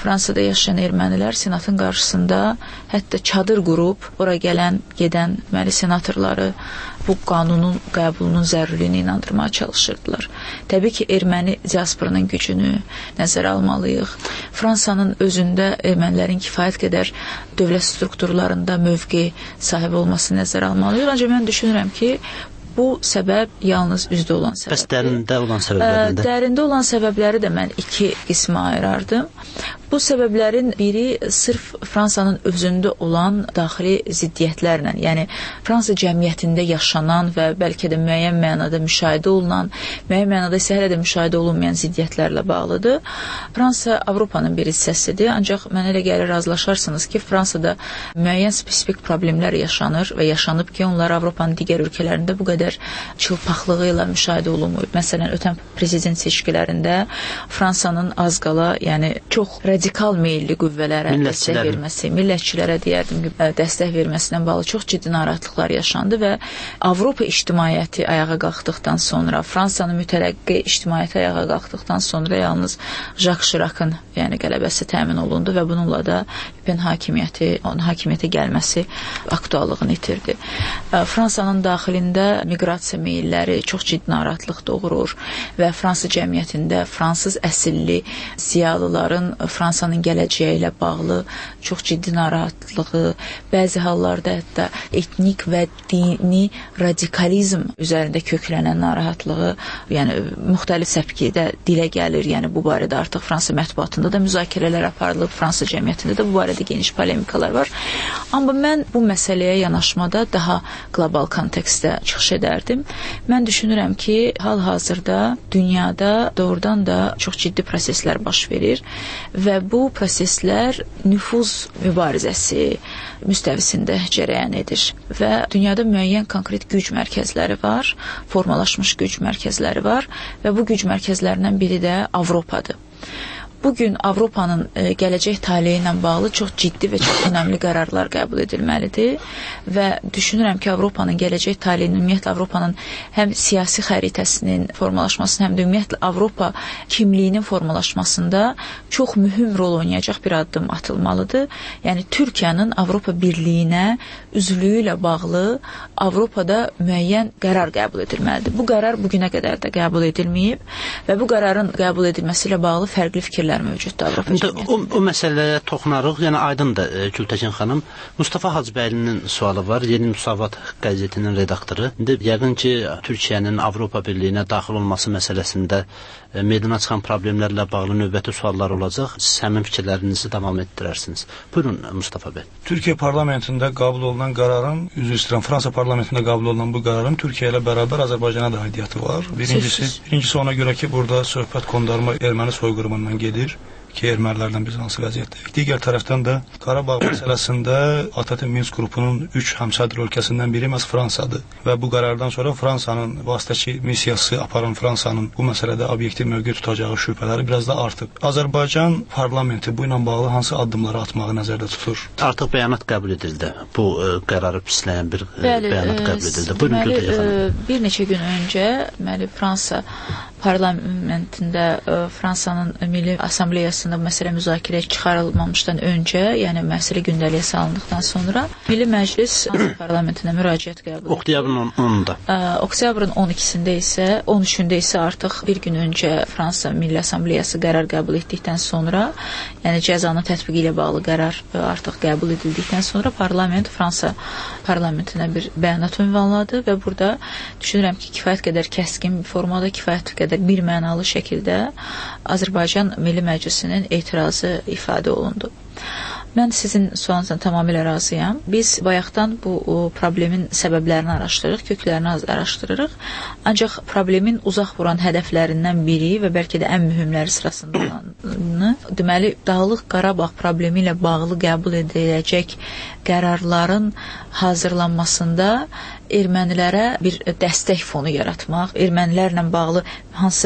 Fransada yaşayan ermənilər senatın qarşısında hətta çadır qurub ora gedən deməli senatorları bu qanunun qəbulunun zərurliyini inandırmağa çalışırdılar. Təbii ki, erməni diasporanın gücünü nəzərə almalıyıq. Fransanın özündə ermənilərin kifayət qədər dövlət strukturlarında mövqe sahibi olması nəzərə almalıyıq. Ancaq mən düşünürəm ki, bu səbəb yalnız üzdə olan səbəbdir. Bəs dərində olan səbəblərdən də? Dərində olan səbəbləri də mən iki qismə ayırardım. Bu səbəblərin biri sırf Fransanın özündə olan daxili ziddiyyətlərlə, yəni Fransa cəmiyyətində yaşanan və bəlkə də müəyyən mənada müşahidə olunan, müəyyən mənada isə hələ də müşahidə olunmayan ziddiyyətlərlə bağlıdır. Fransa Avropanın bir hissəsidir, ancaq mənə elə gəlir razılaşarsınız ki, Fransada müəyyən spesifik problemlər yaşanır və yaşanıb ki, onlar Avropanın digər ölkələrində bu qədər çılpaqlığı ilə müşahidə olunmur. Məsələn, ötən prezident seçkilərində Fransanın az qala, yəni çox radikal meyilli qüvvələrə dəstək verməsi, millətçilərə deyərdim ki, dəstək verməsindən bağlı çox ciddi narahatlıqlar yaşandı və Avropa ictimaiyyəti ayağa qalxdıqdan sonra, Fransanın mütərəqqi ictimaiyyəti ayağa qalxdıqdan sonra yalnız Jacques Chirac'ın yəni qələbəsi təmin olundu və bununla da Pen onun hakimiyyətə gəlməsi aktuallığını itirdi. Fransanın daxilində miqrasiya meyilləri çox ciddi narahatlıq doğurur və Fransa cəmiyyətində fransız əsilli ziyalıların Fransanın gələcəyi ilə bağlı çox ciddi narahatlığı, bəzi hallarda hətta etnik və dini radikalizm üzərində köklənən narahatlığı, yəni müxtəlif səpkidə dilə gəlir. Yəni bu barədə artıq Fransa mətbuatında da müzakirələr aparılıb, Fransa cəmiyyətində də bu barədə geniş polemikalar var. Amma mən bu məsələyə yanaşmada daha qlobal kontekstdə çıxış edərdim. Mən düşünürəm ki, hal-hazırda dünyada doğrudan da çox ciddi proseslər baş verir və bu proseslər nüfuz mübarizəsi müstəvisində cərəyan edir və dünyada müəyyən konkret güc mərkəzləri var, formalaşmış güc mərkəzləri var və bu güc mərkəzlərindən biri də Avropadır. Bugün Avropanın gələcək taleyi ilə bağlı çox ciddi və çox önəmli qərarlar qəbul edilməlidir və düşünürəm ki, Avropanın gələcək taleyinin, ümumiyyətlə Avropanın həm siyasi xəritəsinin formalaşmasının, həm də ümumiyyətlə Avropa kimliyinin formalaşmasında çox mühüm rol oynayacaq bir addım atılmalıdır. Yəni Türkiyənin Avropa Birliyinə üzvlüyü ilə bağlı Avropada müəyyən qərar qəbul edilməlidir. Bu qərar bugünə qədər də qəbul edilməyib və bu qərarın qəbul edilməsi ilə bağlı fərqli fikirlər mövcuddur Avropa cəmiyyətində. O məsələyə toxunarıq. Yəni aydındır Gültəkin xanım. Mustafa Hacıbəylinin sualı var. Yeni Müsavat qəzetinin redaktoru. İndi yəqin ki, Türkiyənin Avropa Birliyinə daxil olması məsələsində meydana çıxan problemlərlə bağlı növbəti suallar olacaq. Siz həmin fikirlərinizi davam etdirərsiniz. Buyurun Mustafa bəy. Türkiyə parlamentində qəbul olunan qərarın, üzr istəyirəm, Fransa parlamentində qəbul olunan bu qərarın Türkiyə ilə bərabər Azərbaycana da aidiyyəti var. Birincisi ona görə ki, burada söhbət qondarma erməni soyqırımından gedir ki, ermənilərdən biz hansı vəziyyətdəyik. Digər tərəfdən də Qarabağ məsələsində ATƏT Minsk qrupunun 3 həmsədr ölkəsindən biri məhz Fransadır və bu qərardan sonra Fransanın vasitəçi missiyası aparan Fransanın bu məsələdə obyektiv mövqe tutacağı şübhələri biraz da artıb. Azərbaycan parlamenti bu ilə bağlı hansı addımları atmağı nəzərdə tutur? Artıq bəyanat qəbul edildi. Bu qərarı pisləyən bir bəyanat qəbul edildi. Buyurun Gültəkin xanım. Bir neçə gün öncə Fransa parlamentində Fransanın Milli Assambleyasında bu məsələ müzakirəyə çıxarılmamışdan öncə, yəni məsələ gündəliyə salındıqdan sonra Milli Məclis parlamentinə müraciət qəbul etdi. Oktyabrın 10-da. Oktyabrın 12-sində isə, 13-ündə isə artıq bir gün öncə Fransa Milli Assambleyası qərar qəbul etdikdən sonra, yəni cəzanın tətbiqi ilə bağlı qərar artıq qəbul edildikdən sonra parlament Fransa parlamentinə bir bəyanat ünvanladı və burada düşünürəm ki, kifayət qədər kəskin formada, kifayət qədər bir mənalı şəkildə Azərbaycan Milli Məclisinin etirazı ifadə olundu. Mən sizin sualınızdan tamamilə razıyam. Biz bayaqdan bu problemin səbəblərini araşdırırıq, köklərini araşdırırıq. Ancaq problemin uzaq vuran hədəflərindən biri və bəlkə də ən mühümləri sırasında olanı, deməli, Dağlıq Qarabağ problemi ilə bağlı qəbul ediləcək qərarların hazırlanmasında ermənilərə bir dəstək fonu yaratmaq, ermənilərlə bağlı hansısa bir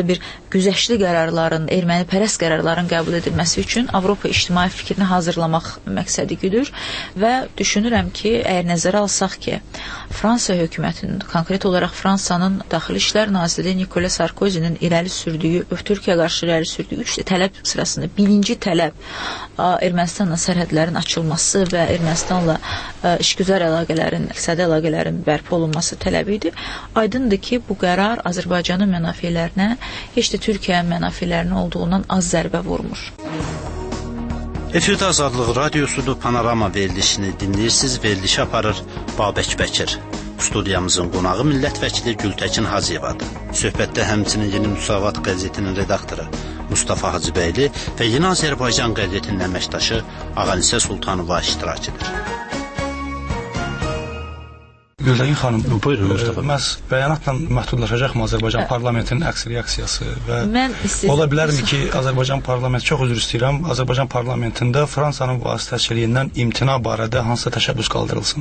güzəştli qərarların, ermənipərəst qərarların qəbul edilməsi üçün Avropa ictimai fikrini hazırlamaq məqsədi güdür və düşünürəm ki, əgər nəzərə alsaq ki, Fransa hökumətinin, konkret olaraq Fransanın Daxili İşlər Naziri Nicolas Sarkozy'nin irəli sürdüyü, Türkiyə qarşı irəli sürdüyü 3 tələb sırasında birinci tələb Ermənistanla sərhədlərin açılması və Ermənistanla işgüzar əlaqələrin, iqtisadi əlaqələrin bərpa olunması tələbi idi. Aydındır ki, bu qərar Azərbaycanın mənafələrinə, heç də Türkiyənin mənafələrinə olduğundan az zərbə vurmur. Efirdə Azadlıq Radiosudur, Panorama verilişini dinləyirsiniz, verilişi aparır Babək Bəkir. Studiyamızın qonağı millət vəkili Gültəkin Hacıyevadır. Söhbətdə həmçinin Yeni Müsavat qəzetinin redaktoru Mustafa Hacıbəyli və Yeni Azərbaycan qəzetinin əməkdaşı Ağanisə Sultanova iştirak edir. Gültəkin xanım, məhz bəyanatla məhdudlaşacaqmı Azərbaycan parlamentinin əks reaksiyası və ola bilərmi ki, Azərbaycan parlamenti, çox üzr istəyirəm, Azərbaycan parlamentində Fransanın vasitəçiliyindən imtina barədə hansısa təşəbbüs qaldırılsın?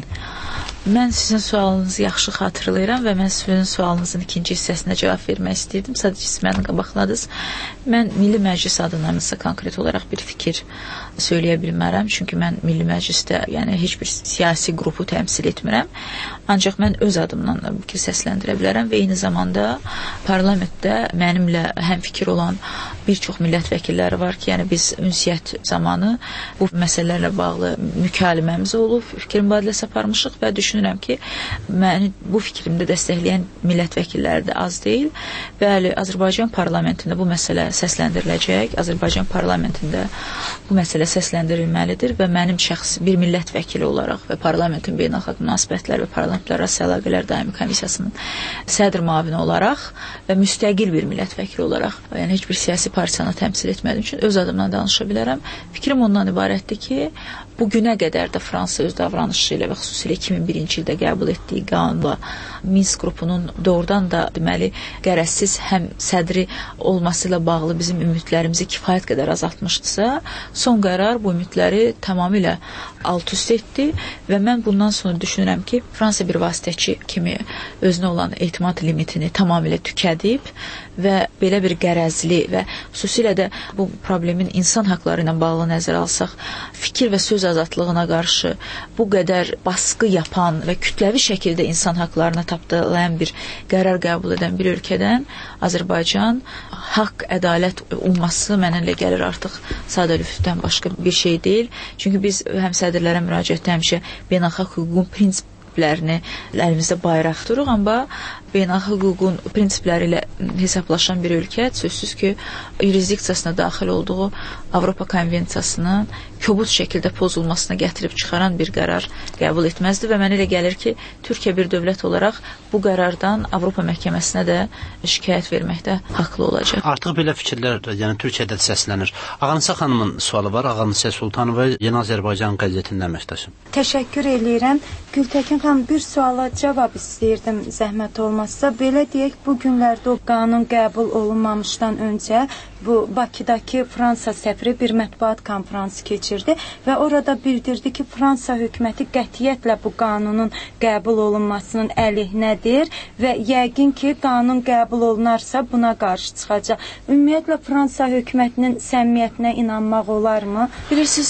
Mən sizin sualınızı yaxşı xatırlayıram və mən sizin sualınızın ikinci hissəsinə cavab vermək istəyirdim. Sadəcə siz məni qabaqladınız. Mən Milli Məclis adına konkret olaraq bir fikir söyləyə bilmərəm. Çünki mən Milli Məclisdə heç bir siyasi qrupu təmsil etmirəm. Ancaq mən öz adımdan fikir səsləndirə bilərəm və eyni zamanda parlamentdə mənimlə həmfikir olan bir çox millət vəkilləri var ki, biz ünsiyyət zamanı bu məsələlərlə bağlı mükaləməmiz olub, fikir mübadiləsi aparmışıq və düşünürəm ki, məni bu fikrimdə dəstəkləyən millət vəkilləri də az deyil. Bəli, Azərbaycan parlamentində bu məsələ səsləndiriləcək, Azərbaycan parlamentində bu məsələ səsləndirilməlidir və mənim şəxsi bir millət vəkili olaraq və parlamentin beynəlxalq münasibətlər və parlamentlərarası əlaqələr daimi komissiyasının sədr müavini olaraq və müstəqil bir millət vəkili olaraq, heç bir siyasi partiyanı təmsil etmədiyim üçün öz adımdan danışa bilərəm. Fikrim ondan ibarətdir ki, bu günə qədər də Fransa öz davranışı ilə və xüsusilə 2001-ci ildə qəbul etdiyi qanunla Minsk qrupunun doğrudan da deməli qərəzsiz həm sədri olması ilə bağlı bizim ümidlərimizi kifayət qədər azaltmışdısa, son qərar bu ümidləri tamamilə alt-üst etdi və mən bundan sonra düşünürəm ki, Fransa bir vasitəçi kimi özünə olan etimad limitini tamamilə tükədib və belə bir qərəzli və xüsusilə də bu problemin insan haqları ilə bağlı nəzərə alsaq, fikir və söz azadlığına qarşı bu qədər baskı yapan və kütləvi şəkildə insan haqlarına tapdalayan bir qərar qəbul edən bir ölkədən Azərbaycan haqq, ədalət umması mənə elə gəlir artıq sadə lütfdən başqa bir şey deyil. Çünki biz həm sədrlərə müraciətdə həmişə beynəlxalq hüququn prinsiplərini əlimizdə bayraq duruq, amma beynəlxalq hüququn prinsipləri ilə hesablaşan bir ölkə sözsüz ki, yurisdiksiyasına daxil olduğu Avropa konvensiyasının kobud şəkildə pozulmasına gətirib çıxaran bir qərar qəbul etməzdi və mənə elə gəlir ki, Türkiyə bir dövlət olaraq bu qərardan Avropa məhkəməsinə də şikayət verməkdə haqlı olacaq. Artıq belə fikirlər, Türkiyədə səslənir. Ağanisə xanımın sualı var. Ağanisə Sultanova, Yeni Azərbaycan qəzetinin əməkdaşı. Təşəkkür eləyirəm. Gültəkin xanım, bir suala cavab istəyirdim, zəhmət olmazsa. Belə deyək, bu günlərdə o qanun qəbul olunmamışdan öncə bu Bakıdakı Fransa səfiri bir mətbuat konfransı keçirdi və orada bildirdi ki, Fransa hökuməti qətiyyətlə bu qanunun qəbul olunmasının əleyhinədir və yəqin ki, qanun qəbul olunarsa buna qarşı çıxacaq. Ümumiyyətlə Fransa hökumətinin səmimiyyətinə inanmaq olarmı? Bilirsiniz,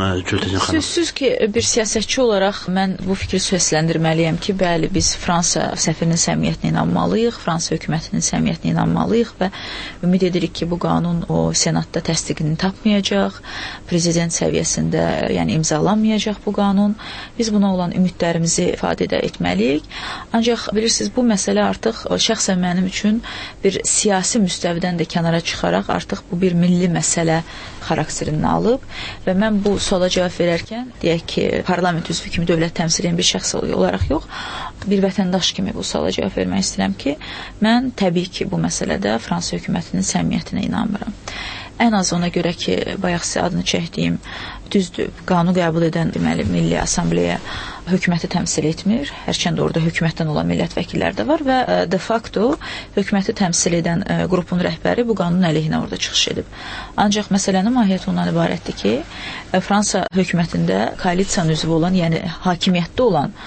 sözsüz ki, bir siyasətçi olaraq mən bu fikri səsləndirməliyəm ki, bəli, biz Fransa səfirinin səmimiyyətinə inanmalıyıq, Fransa hökumətinin səmimiyyətinə inanmalıyıq və ümid edirik ki, bu qanun o senatda təsdiqini tapmayacaq, prezident səviyyəsində imzalanmayacaq bu qanun. Biz buna olan ümidlərimizi ifadə etməliyik. Ancaq bilirsiniz, bu məsələ artıq şəxsən mənim üçün bir siyasi müstəvidən də kənara çıxaraq artıq bu bir milli məsələ xarakterini alıb və mən bu suala cavab verərkən deyək ki, parlament üzvü kimi dövlət təmsil edən bir şəxs olaraq yox, bir vətəndaş kimi bu suala cavab vermək istəyirəm ki, mən təbii ki, bu məsələdə Fransa hökumətinin səmimiyyətinə inanmıram. Ən az ona görə ki, bayaq sizə adını çəkdiyim düzdür, qanun qəbul edən deməli Milli Assambleya hökuməti təmsil etmir. Hərçəndə orada hökumətdən olan millət vəkilləri də var və de facto hökuməti təmsil edən qrupun rəhbəri bu qanunun əleyhinə orada çıxış edib. Ancaq məsələnin mahiyyəti ondan ibarətdir ki, Fransa hökumətində koalisiyanın üzvü olan, yəni hakimiyyətdə olan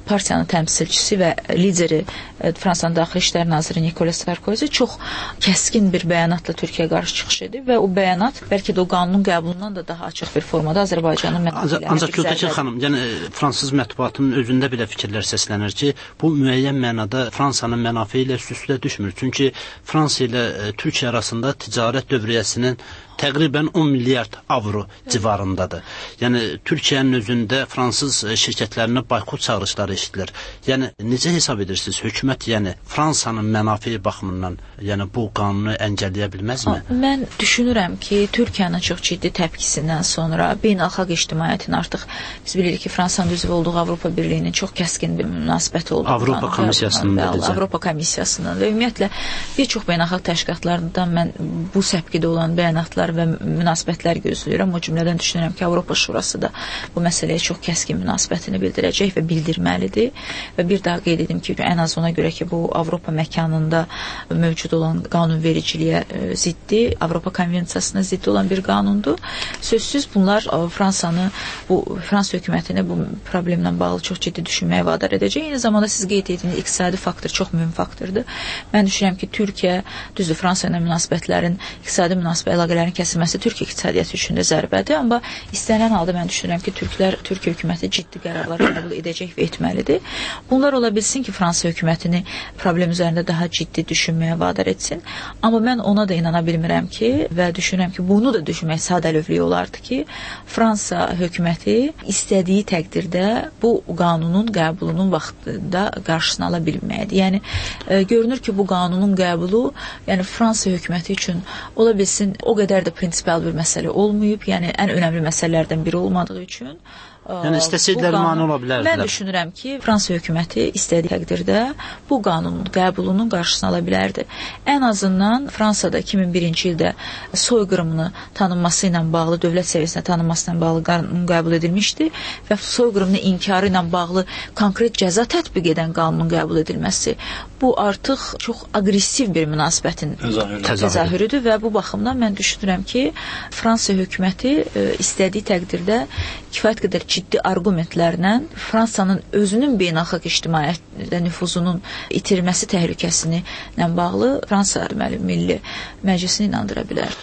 partiyanın təmsilçisi və lideri Fransanın Daxili İşlər naziri Nicolas Sarkozy çox kəskin bir bəyanatla Türkiyəyə qarşı çıxış edib və o bəyanat bəlkə də o qanunun qəbulundan da daha açıq bir formada Azərbaycanın mənafeylərini Ancaq Gültəkin xanım, yəni fransız mətbuatının özündə belə fikirlər səslənir ki, bu müəyyən mənada Fransanın mənafeyi ilə üst-üstə düşmür. Çünki Fransa ilə Türkiyə arasında ticarət dövriyyəsinin təqribən 10 milyard avro civarındadır. Yəni Türkiyənin özündə fransız şirkətlərinə boykot çağırışları eşidilir. Yəni necə hesab edirsiniz? Hökumət yəni Fransanın mənafeyi baxımından yəni bu qanunu əngəlləyə bilməzmi? Mən düşünürəm ki, Türkiyənin çox ciddi təpkisindən sonra beynəlxalq ictimaiyyətin artıq biz bilirik ki, Fransanın üzv olduğu Avropa Birliyinin çox kəskin bir münasibəti olduğu Avropa Komissiyasının və ümumiyyətlə bir çox beynəlxalq təşkilatlarından mən bu səpkidə olan bəyanatlar və münasibətlər gözləyirəm. O cümlədən düşünürəm ki, Avropa Şurası da bu məsələyə çox kəskin münasibətini bildirəcək və bildirməlidir. Və bir daha qeyd edim ki, ən az ona görə ki, bu Avropa məkanında mövcud olan qanunvericiliyə ziddi, Avropa Konvensiyasına ziddi olan bir qanundur. Sözsüz bunlar Fransanı, Fransa hökumətini bu problemlə bağlı çox ciddi düşünməyə vadar edəcək. Eyni zamanda siz qeyd etdiyiniz iqtisadi faktor çox mühüm faktordur. Mən düşünürəm ki, Türkiyə, düzdür, Fransa ilə münasibətlərin, iqtisadi münasibət əlaqələrin kəsilməsi Türkiyə iqtisadiyyatı üçün də zərbədir, amma istənilən halda mən düşünürəm ki, Türkiyə hökuməti ciddi qərarlar qəbul edəcək və etməlidir. Bunlar ola bilsin ki, Fransa hökumətini problem üzərində daha ciddi düşünməyə vadar etsin, amma mən ona da inana bilmirəm ki, və düşünürəm ki, bunu da düşünmək sadəlövlük olardı ki, Fransa hökuməti istədiyi təqdirdə bu qanunun qəbulunun vaxtında qarşısını ala bilməkdir. Yəni, görünür ki, bu qanunun qəbulu, yəni Fransa hökuməti üçün ola bilsin o qədər də prinsipal bir məsələ olmayıb, yəni ən önəmli məsələlərdən biri olmadığı üçün yəni istəsəydilər mane ola bilərdilər. Mən düşünürəm ki, Fransa hökuməti istədiyi təqdirdə bu qanunun qəbulunun qarşısını ala bilərdi. Ən azından Fransada 2001-ci ildə soyqırımını tanınması ilə bağlı, dövlət səviyyəsində tanınması ilə bağlı qanun qəbul edilmişdi və soyqırımını inkarı ilə bağlı konkret cəza tətbiq edən qanunun qəbul edilməsi bu artıq çox aqressiv bir münasibətin təzahürüdür və bu baxımdan mən düşünürəm ki, Fransa hökuməti istədiyi təqdirdə kifayət qədər ciddi argumentlərlə Fransanın özünün beynəlxalq ictimaiyyətdə nüfuzunun itirməsi təhlükəsini ilə bağlı Fransa Milli Məclisini inandıra bilər.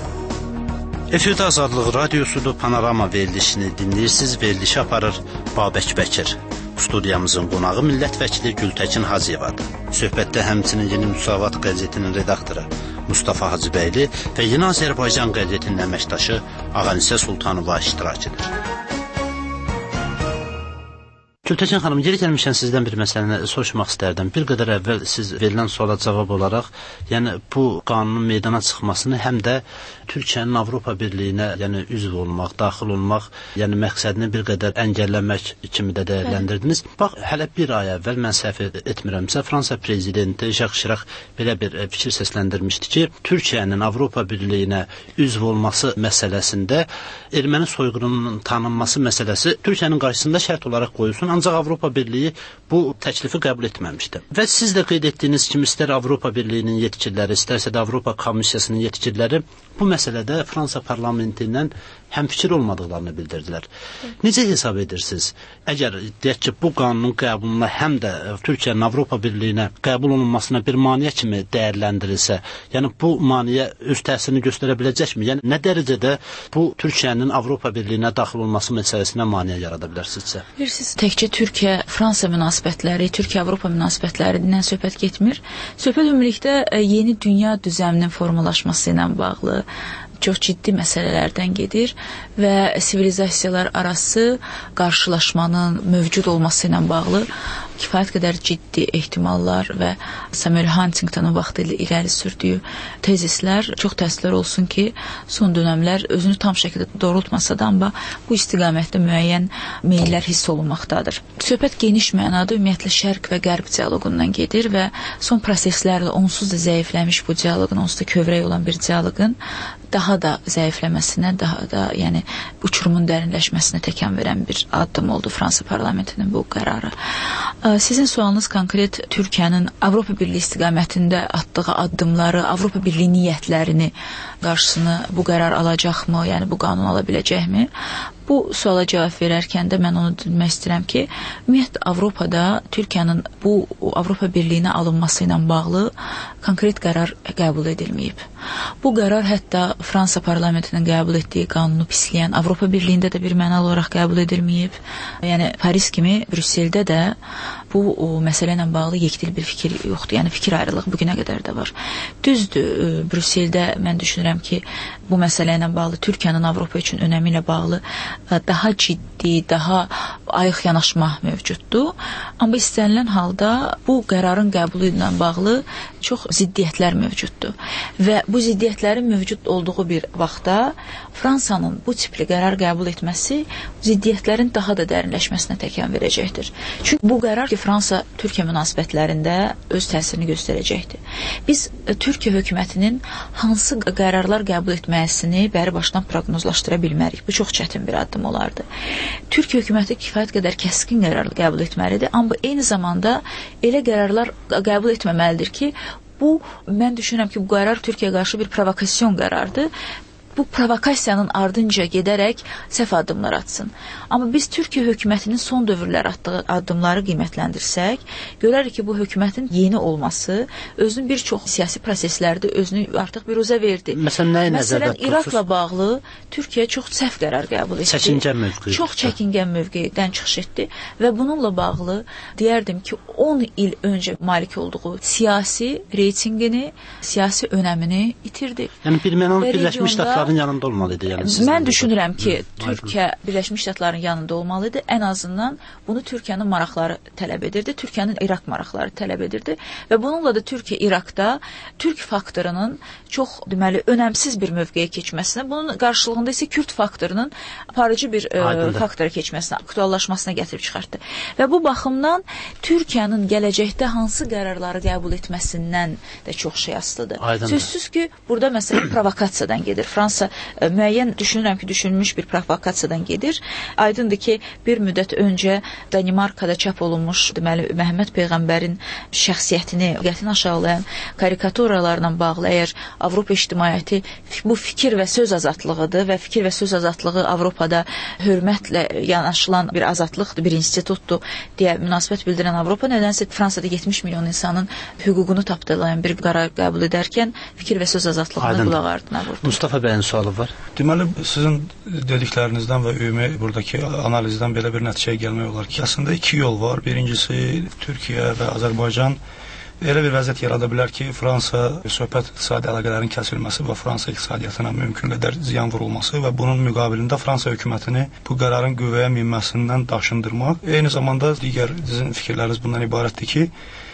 Efirdə Azadlıq Radiosudur, Panorama verilişini dinləyirsiniz, verilişi aparır Babək Bəkir. Studiyamızın qonağı millət vəkili Gültəkin Hacıyevadır. Söhbətdə həmçinin Yeni Müsavat qəzetinin redaktoru Mustafa Hacıbəyli və Yeni Azərbaycan qəzetinin əməkdaşı Ağanisə Sultanova iştirak edir. Gültəkin xanım, geri gəlmişən sizdən bir məsələni soruşmaq istərdim. Bir qədər əvvəl siz verilən suala cavab olaraq, yəni bu qanunun meydana çıxmasını həm də Türkiyənin Avropa Birliyinə, yəni üzv olmaq, daxil olmaq, yəni məqsədini bir qədər əngəlləmək kimi də dəyərləndirdiniz. Bax, hələ bir ay əvvəl mən səhv etmirəmsə, Fransa prezidenti Jacques Chirac belə bir fikir səsləndirmişdi ki, Türkiyənin Avropa Birliyinə üzv olması məsələsində erməni soyqırımının tanınması məsələsi Türkiyənin qarşısında şərt olaraq qoyulsun. Ancaq Avropa Birliyi bu təklifi qəbul etməmişdi. Və siz də qeyd etdiyiniz kimi istər Avropa Birliyinin yetkililəri, istərsə də Avropa Komissiyasının yetkililəri bu məsələdə Fransa parlamentindən həmfikir olmadıqlarını bildirdilər. Necə hesab edirsiniz? Əgər deyək ki, bu qanunun qəbuluna həm də Türkiyənin Avropa Birliyinə qəbul olunmasına bir maneə kimi dəyərləndirilsə, yəni bu maneə öz təsirini göstərə biləcəkmi? Yəni nə dərəcədə bu Türkiyənin Avropa Birliyinə daxil olması məsələsinə maneə yarada bilər sizcə? Bilirsiniz, təkcə Türkiyə-Fransa münasibətləri, Türkiyə-Avropa münasibətlərindən söhbət getmir. Söhbət ümumilikdə yeni dünya düzəminin formalaşması ilə bağlı çox ciddi məsələlərdən gedir və sivilizasiyalar arası qarşılaşmanın mövcud olması ilə bağlı kifayət qədər ciddi ehtimallar və Samuel Huntington'un vaxtı ilə irəli sürdüyü tezislər çox təəssüflər olsun ki, son dönəmlər özünü tam şəkildə doğrultmasa da, amma bu istiqamətdə müəyyən meyllər hiss olunmaqdadır. Söhbət geniş mənada ümumiyyətlə şərq və qərb dialoqundan gedir və son proseslərlə onsuz da zəifləmiş bu dialoqun, onsuz da kövrək olan bir dialoqun daha da zəifləməsinə, daha da yəni uçurumun dərinləşməsinə təkan verən bir addım oldu Fransa parlamentinin bu qərarı. Sizin sualınız konkret Türkiyənin Avropa Birliyi istiqamətində atdığı addımları, Avropa Birliyi niyyətlərini qarşısını bu qərar alacaqmı, yəni bu qanun ala biləcəkmi? Bu suala cavab verərkən də mən onu demək istəyirəm ki, ümumiyyətlə Avropada Türkiyənin bu Avropa Birliyinə alınması ilə bağlı konkret qərar qəbul edilməyib. Bu qərar hətta Fransa parlamentinin qəbul etdiyi qanunu pisləyən Avropa Birliyində də bir mənalı olaraq qəbul edilməyib. Yəni Paris kimi Brüsseldə də bu məsələ ilə bağlı yekdil bir fikir yoxdur. Yəni fikir ayrılığı bu günə qədər də var. Düzdür, Brüsseldə mən düşünürəm ki, bu məsələ ilə bağlı Türkiyənin Avropa üçün önəmi ilə bağlı daha ciddi, daha ayıq yanaşma mövcuddur. Amma istənilən halda bu qərarın qəbulu ilə bağlı çox ziddiyyətlər mövcuddur. Və bu ziddiyyətlərin mövcud olduğu bir vaxtda Fransanın bu tipli qərar qəbul etməsi ziddiyyətlərin daha da dərinləşməsinə təkan verəcəkdir. Çünki bu qərar Fransa-Türkiyə münasibətlərində öz təsirini göstərəcəkdir. Biz Türkiyə hökumətinin hansı qərarlar qəbul etməsini bəri başdan proqnozlaşdıra bilmərik. Bu çox çətin bir addım olardı. Türkiyə hökuməti kifayət qədər kəskin qərar qəbul etməlidir, amma eyni zamanda elə qərarlar qəbul etməməlidir ki, bu, mən düşünürəm ki, bu qərar Türkiyəyə qarşı bir provokasyon qərardır. Bu provokasiyanın ardınca gedərək səhv addımlar atsın. Amma biz Türkiyə hökumətinin son dövrlər atdığı addımları qiymətləndirsək, görərik ki, bu hökumətin yeni olması özünün bir çox siyasi proseslərdə özünü artıq biruzə verdi. Məsələn, İraqla bağlı Türkiyə çox səhv qərar qəbul etdi. Çəkingən mövqe. Çox çəkingən mövqedən çıxış etdi və bununla bağlı deyərdim ki, 10 il öncə malik olduğu siyasi reytinqini, siyasi önəmini itirdi. Yəni bir mənalı Birləşmiş Ştatlar yanında olmalıdır. Yəni mən düşünürəm ki, Türkiyə Birləşmiş Ştatların yanında olmalıdır. Ən azından bunu Türkiyənin maraqları tələb edirdi. Türkiyənin İraq maraqları tələb edirdi və bununla da Türkiyə İraqda Türk faktorunun çox deməli önəmsiz bir mövqeyə keçməsinə, bunun qarşılığında isə Kürt faktorunun aparıcı bir faktora keçməsinə, aktuallaşmasına gətirib çıxartdı. Və bu baxımdan Türkiyənin gələcəkdə hansı qərarları qəbul etməsindən də çox şey asılıdır. Sözsüz ki, burada məsələn provokasiyadan gedir. Fransa müəyyən düşünürəm ki, düşünülmüş bir provokasiyadan gedir. Aydındır ki, bir müddət öncə Danimarkada çap olunmuş, deməli, Məhəmməd Peyğəmbərin şəxsiyyətini, qətin aşağılayan karikaturalarla bağlı, əgər Avropa ictimaiyyəti bu fikir və söz azadlığıdır və fikir və söz azadlığı Avropada hörmətlə yanaşılan bir azadlıqdır, bir institutdur deyə münasibət bildirən Avropa nədənsə Fransada 70 milyon insanın hüququnu tapdalayan bir qərar qəbul edərkən fikir və söz azadlığına qulaq ardına vurdu. Mustafa bəyin sualı var. Deməli, sizin dediklərinizdən və ümumi buradakı analizdən belə bir nəticəyə gəlmək olar ki, əslində iki yol var. Birincisi, Türkiyə və Azərbaycan elə bir vəziyyət yarada bilər ki, Fransa söhbət iqtisadi əlaqələrin kəsilməsi və Fransa iqtisadiyyatına mümkün qədər ziyan vurulması və bunun müqabilində Fransa hökumətini bu qərarın qüvvəyə minməsindən daşındırmaq. Eyni zamanda digər sizin fikirləriniz bundan ibarətdir ki,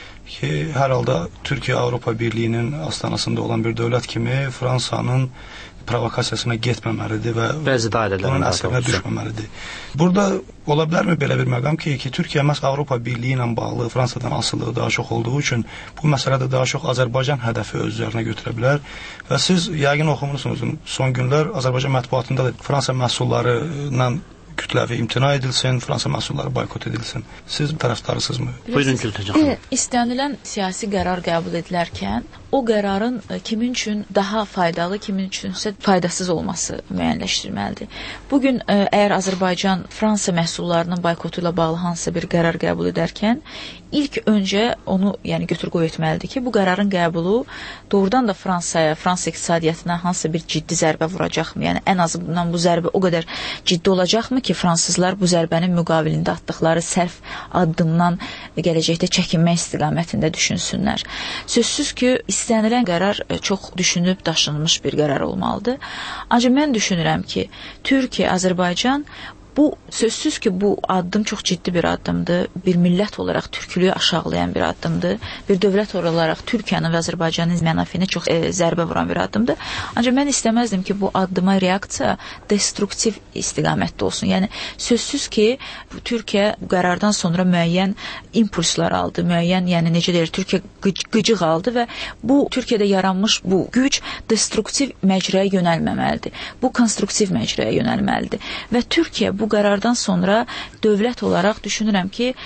hər halda Türkiyə Avropa Birliyinin astanasında olan bir dövlət kimi Fransanın provokasiyasına getməməlidir və bunun əsərinə düşməməlidir. Burada ola bilərmi belə bir məqam ki, Türkiyə məhz Avropa Birliyi ilə bağlı Fransadan asılılığı daha çox olduğu üçün bu məsələdə daha çox Azərbaycan hədəfi öz üzərinə götürə bilər və siz yəqin oxumusunuz, son günlər Azərbaycan mətbuatında da Fransa məhsullarından kütləvi imtina edilsin, Fransa məhsulları boykot edilsin. Siz tərəfdarısınızmı? Buyurun Gültəcan xanım. İstənilən siyasi qərar qəbul edilərkən o qərarın kimin üçün daha faydalı, kimin üçünsə faydasız olması müəyyənləşdirilməlidir. Bugün əgər Azərbaycan Fransa məhsullarının boykotu ilə bağlı hansısa bir qərar qəbul edərkən ilk öncə onu götür-qoy etməlidir ki, bu qərarın qəbulu doğrudan da Fransaya, Fransa iqtisadiyyatına hansısa bir ciddi zərbə vuracaqmı? Yəni ən azından bu zərbə o qədər ciddi olacaqmı ki, fransızlar bu zərbənin müqabilində atdıqları sərf addımdan gələcəkdə çəkinmək istiqamətində düşünsünlər. Sözsüz ki, istənilən qərar çox düşünüb daşınmış bir qərar olmalıdır. Ancaq mən düşünürəm ki, Türkiyə, Azərbaycan bu sözsüz ki, bu addım çox ciddi bir addımdır. Bir millət olaraq türklüyü aşağılayan bir addımdır. Bir dövlət olaraq Türkiyənin və Azərbaycanın mənafeyinə çox zərbə vuran bir addımdır. Ancaq mən istəməzdim ki, bu addıma reaksiya destruktiv istiqamətdə olsun. Yəni sözsüz ki, Türkiyə qərardan sonra müəyyən impulslar aldı, müəyyən, necə deyir, Türkiyə qıcıq aldı və bu Türkiyədə yaranmış bu güc destruktiv məcrəyə yönəlməməlidir. Bu konstruktiv məcrəyə yönəlməlidir. Və Türkiyə bu qərardan sonra dövlət olaraq düşünürəm ki,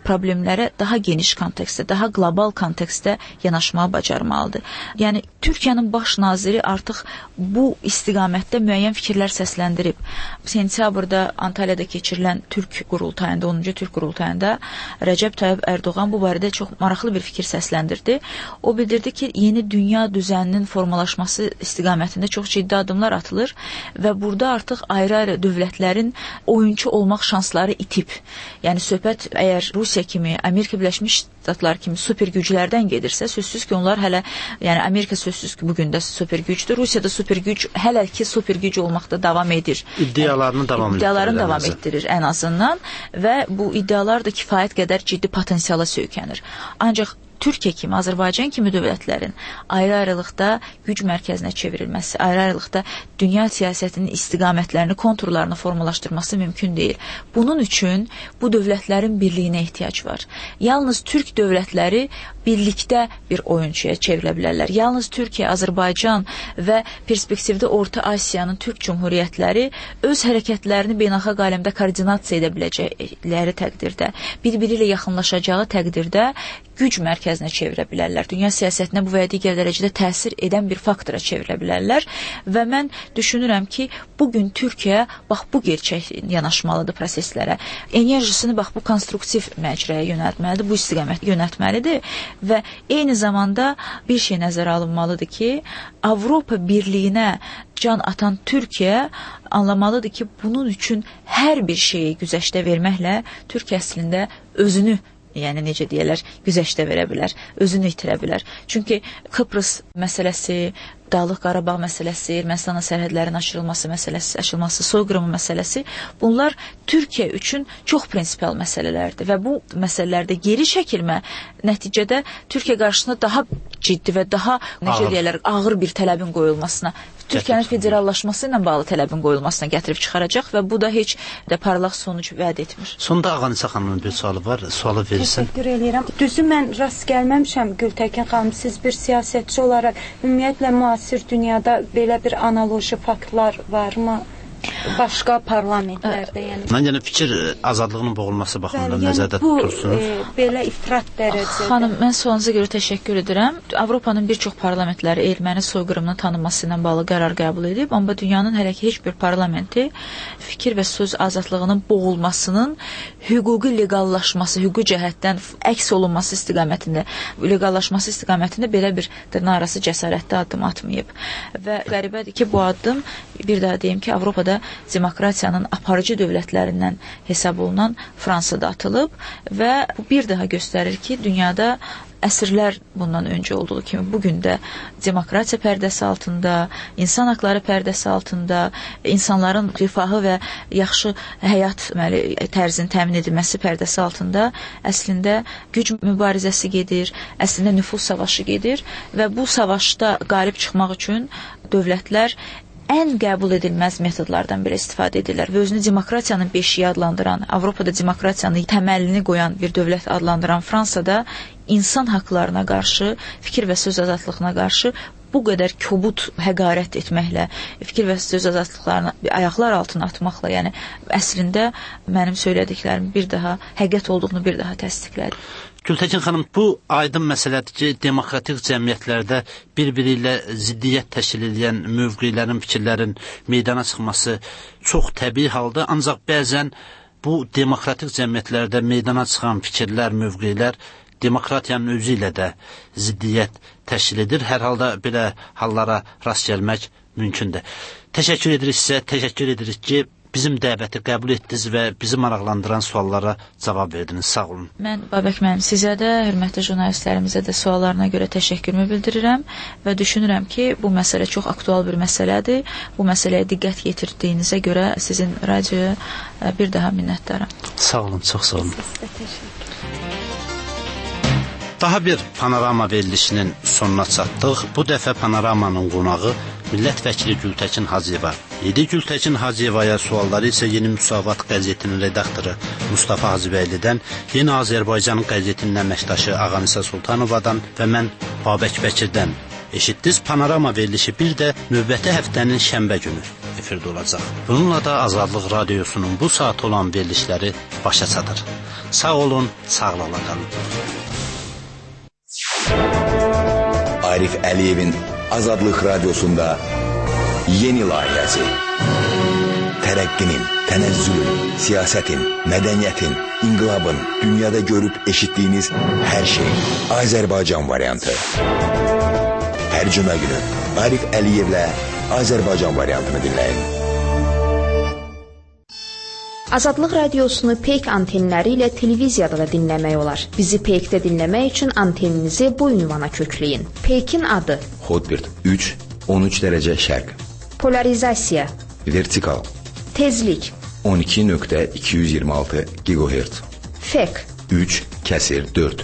problemlərə daha geniş kontekstdə, daha qlobal kontekstdə yanaşmağı bacarmalıdır. Yəni Türkiyənin baş naziri artıq bu istiqamətdə müəyyən fikirlər səsləndirib. Sentyabrda Antalyada keçirilən Türk qurultayında, 10-cu Türk qurultayında Rəcəb Tayyib Erdoğan bu barədə çox maraqlı bir fikir səsləndirdi. O bildirdi ki, yeni dünya düzəninin formalaşması istiqamətində çox ciddi addımlar atılır və burada artıq ayrı-ayrı dövlətlərin oyunçu olmaq şansları itib. Yəni söhbət əgər Rusiya kimi, Amerika Birləşmiş Ştatlar kimi super güclərdən gedirsə, sözsüz ki, onlar hələ, yəni Amerika sözsüz ki, bugün də super gücdür. Rusiyada super güc hələ ki super güc olmaqda davam edir. İddialarını davam etdirir ən azından və bu iddialar da kifayət qədər ciddi potensiala söykənir. Ancaq Türkiyə kimi, Azərbaycan kimi dövlətlərin ayrı-ayrılıqda güc mərkəzinə çevrilməsi, ayrı-ayrılıqda dünya siyasətinin istiqamətlərini, konturlarını formalaşdırması mümkün deyil. Bunun üçün bu dövlətlərin birliyinə ehtiyac var. Yalnız Türk dövlətləri birlikdə bir oyunçuya çevrilə bilərlər. Yalnız Türkiyə, Azərbaycan və perspektivdə Orta Asiyanın Türk Cumhuriyyətləri öz hərəkətlərini beynəlxalq aləmdə koordinasiya edə biləcəkləri təqdirdə, bir-biri ilə yaxınlaşacağı təqdirdə güc mərkəzinə çevirə bilərlər. Dünya siyasətinə bu və ya digər dərəcədə təsir edən bir faktora çevirə bilərlər və mən düşünürəm ki, bugün Türkiyə bax bu gerçək yanaşmalıdır proseslərə. Enerjisini bax bu konstruktiv məcrəyə yönəltməlidir, bu istiqamət yönəltməlidir və eyni zamanda bir şey nəzərə alınmalıdır ki, Avropa Birliyinə can atan Türkiyə anlamalıdır ki, bunun üçün hər bir şeyi güzəştə verməklə Türkiyə əslində özünü, yəni necə deyirlər, güzəştə verə bilər, özünü itirə bilər. Çünki Kıbrıs məsələsi, Dağlıq Qarabağ məsələsi, Ermənistanla sərhədlərin aşılması, soyqırımı məsələsi, bunlar Türkiyə üçün çox prinsipial məsələlərdir və bu məsələlərdə geri çəkilmə nəticədə Türkiyə qarşısında daha ciddi və daha necə deyirlər, ağır bir tələbin qoyulmasına, Türkiyənin federallaşması ilə bağlı tələbin qoyulmasına gətirib çıxaracaq və bu da heç də parlaq sonuc vəd etmir. Sonda Ağanisa xanımın bir sualı var, sualı verirsin. Təşəkkür edirəm. Düzü mən rast gəlməmişəm Gültəkin xanım, siz bir siyasətçi olaraq ümumiyyətlə müasir dünyada belə bir analoji faktlar varmı? Başqa parlamentlərdə, yəni. Mən yəni fikir azadlığının boğulması baxımından nəzərdə tutursunuz. Belə ifrat dərəcədə. Xanım, mən sualınıza görə təşəkkür edirəm. Avropanın bir çox parlamentləri erməni soyqırımının tanınması ilə bağlı qərar qəbul edib, amma dünyanın hələ ki heç bir parlamenti fikir və söz azadlığının boğulmasının hüquqi legallaşması, hüquqi cəhətdən əks olunması istiqamətində, legallaşması istiqamətində belə bir dırnaqarası cəsarətli addım atmayıb. Və qəribədir ki, bu addım, bir daha deyim ki, Avropada demokratiyanın aparıcı dövlətlərindən hesab olunan Fransada atılıb və bu bir daha göstərir ki, dünyada əsrlər bundan öncə olduğu kimi bugün də demokratiya pərdəsi altında, insan haqları pərdəsi altında, insanların rifahı və yaxşı həyat tərzinin təmin edilməsi pərdəsi altında əslində güc mübarizəsi gedir, əslində nüfuz savaşı gedir və bu savaşda qalib çıxmaq üçün dövlətlər ən qəbul edilməz metodlardan belə istifadə edirlər və özünü demokratiyanın beşiyi adlandıran, Avropada demokratiyanın təməlini qoyan bir dövlət adlandıran Fransada insan haqlarına qarşı, fikir və söz azadlığına qarşı bu qədər kobud həqarət etməklə, fikir və söz azadlıqlarını ayaqlar altına atmaqla, yəni əslində mənim söylədiklərim bir daha həqiqət olduğunu bir daha təsdiqlədi. Gültəkin xanım, bu aydın məsələdir ki, demokratik cəmiyyətlərdə bir-biri ilə ziddiyyət təşkil edən mövqelərin, fikirlərin meydana çıxması çox təbii haldır. Ancaq bəzən bu demokratik cəmiyyətlərdə meydana çıxan fikirlər, mövqelər demokratiyanın özü ilə də ziddiyyət təşkil edir. Hər halda belə hallara rast gəlmək mümkündür. Təşəkkür edirik sizə, təşəkkür edirik ki, bizim dəvəti qəbul etdiniz və bizi maraqlandıran suallara cavab verdiniz. Sağ olun. Mən Babək müəllim sizə də, hörmətli jurnalistlərimizə də suallarına görə təşəkkürümü bildirirəm və düşünürəm ki, bu məsələ çox aktual bir məsələdir. Bu məsələyə diqqət yetirdiyinizə görə sizin radioya bir daha minnətdaram. Sağ olun, çox sağ olun. Daha bir panorama verilişinin sonuna çatdıq. Bu dəfə panoramanın qonağı millət vəkili Gültəkin Hacıyeva. Yedi Gültəkin Hacıyevaya sualları isə Yeni Müsavat qəzetinin redaktoru Mustafa Hacıbəylidən, Yeni Azərbaycan qəzetinin əməkdaşı Ağanisa Sultanovadan və mən Babək Bəkirdən eşitdiniz. Panorama verilişi bir də növbəti həftənin şənbə günü efirdə olacaq. Bununla da Azadlıq Radiosunun bu saat olan verilişləri başa çatır. Sağ olun, sağlıqla qalın. Arif Əliyevin Azadlıq Radiosunda yeni layihəsi. Tərəqqinin, tənəzzülün, siyasətin, mədəniyyətin, inqilabın, dünyada görüb eşitdiyiniz hər şey Azərbaycan variantı. Hər cümə günü Arif Əliyevlə Azərbaycan variantını dinləyin. Azadlıq Radiosunu Peyk antenləri ilə televiziyada da dinləmək olar. Bizi Peykdə dinləmək üçün anteninizi bu ünvana kökləyin. Peykin adı: Hotbird 3, 13 dərəcə şərq. Polarizasiya: Vertikal. Tezlik: 12.226 GHz. Fek: 3/4.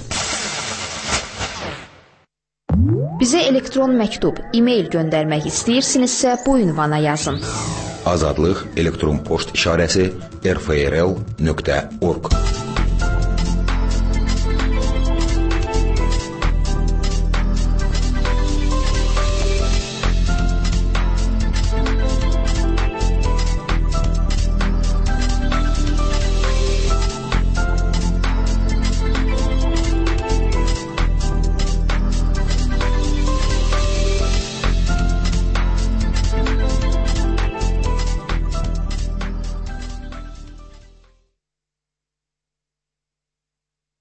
Bizə elektron məktub, e-mail göndərmək istəyirsinizsə bu ünvana yazın. Azadlıq elektron poçt işarəsi rfrl.org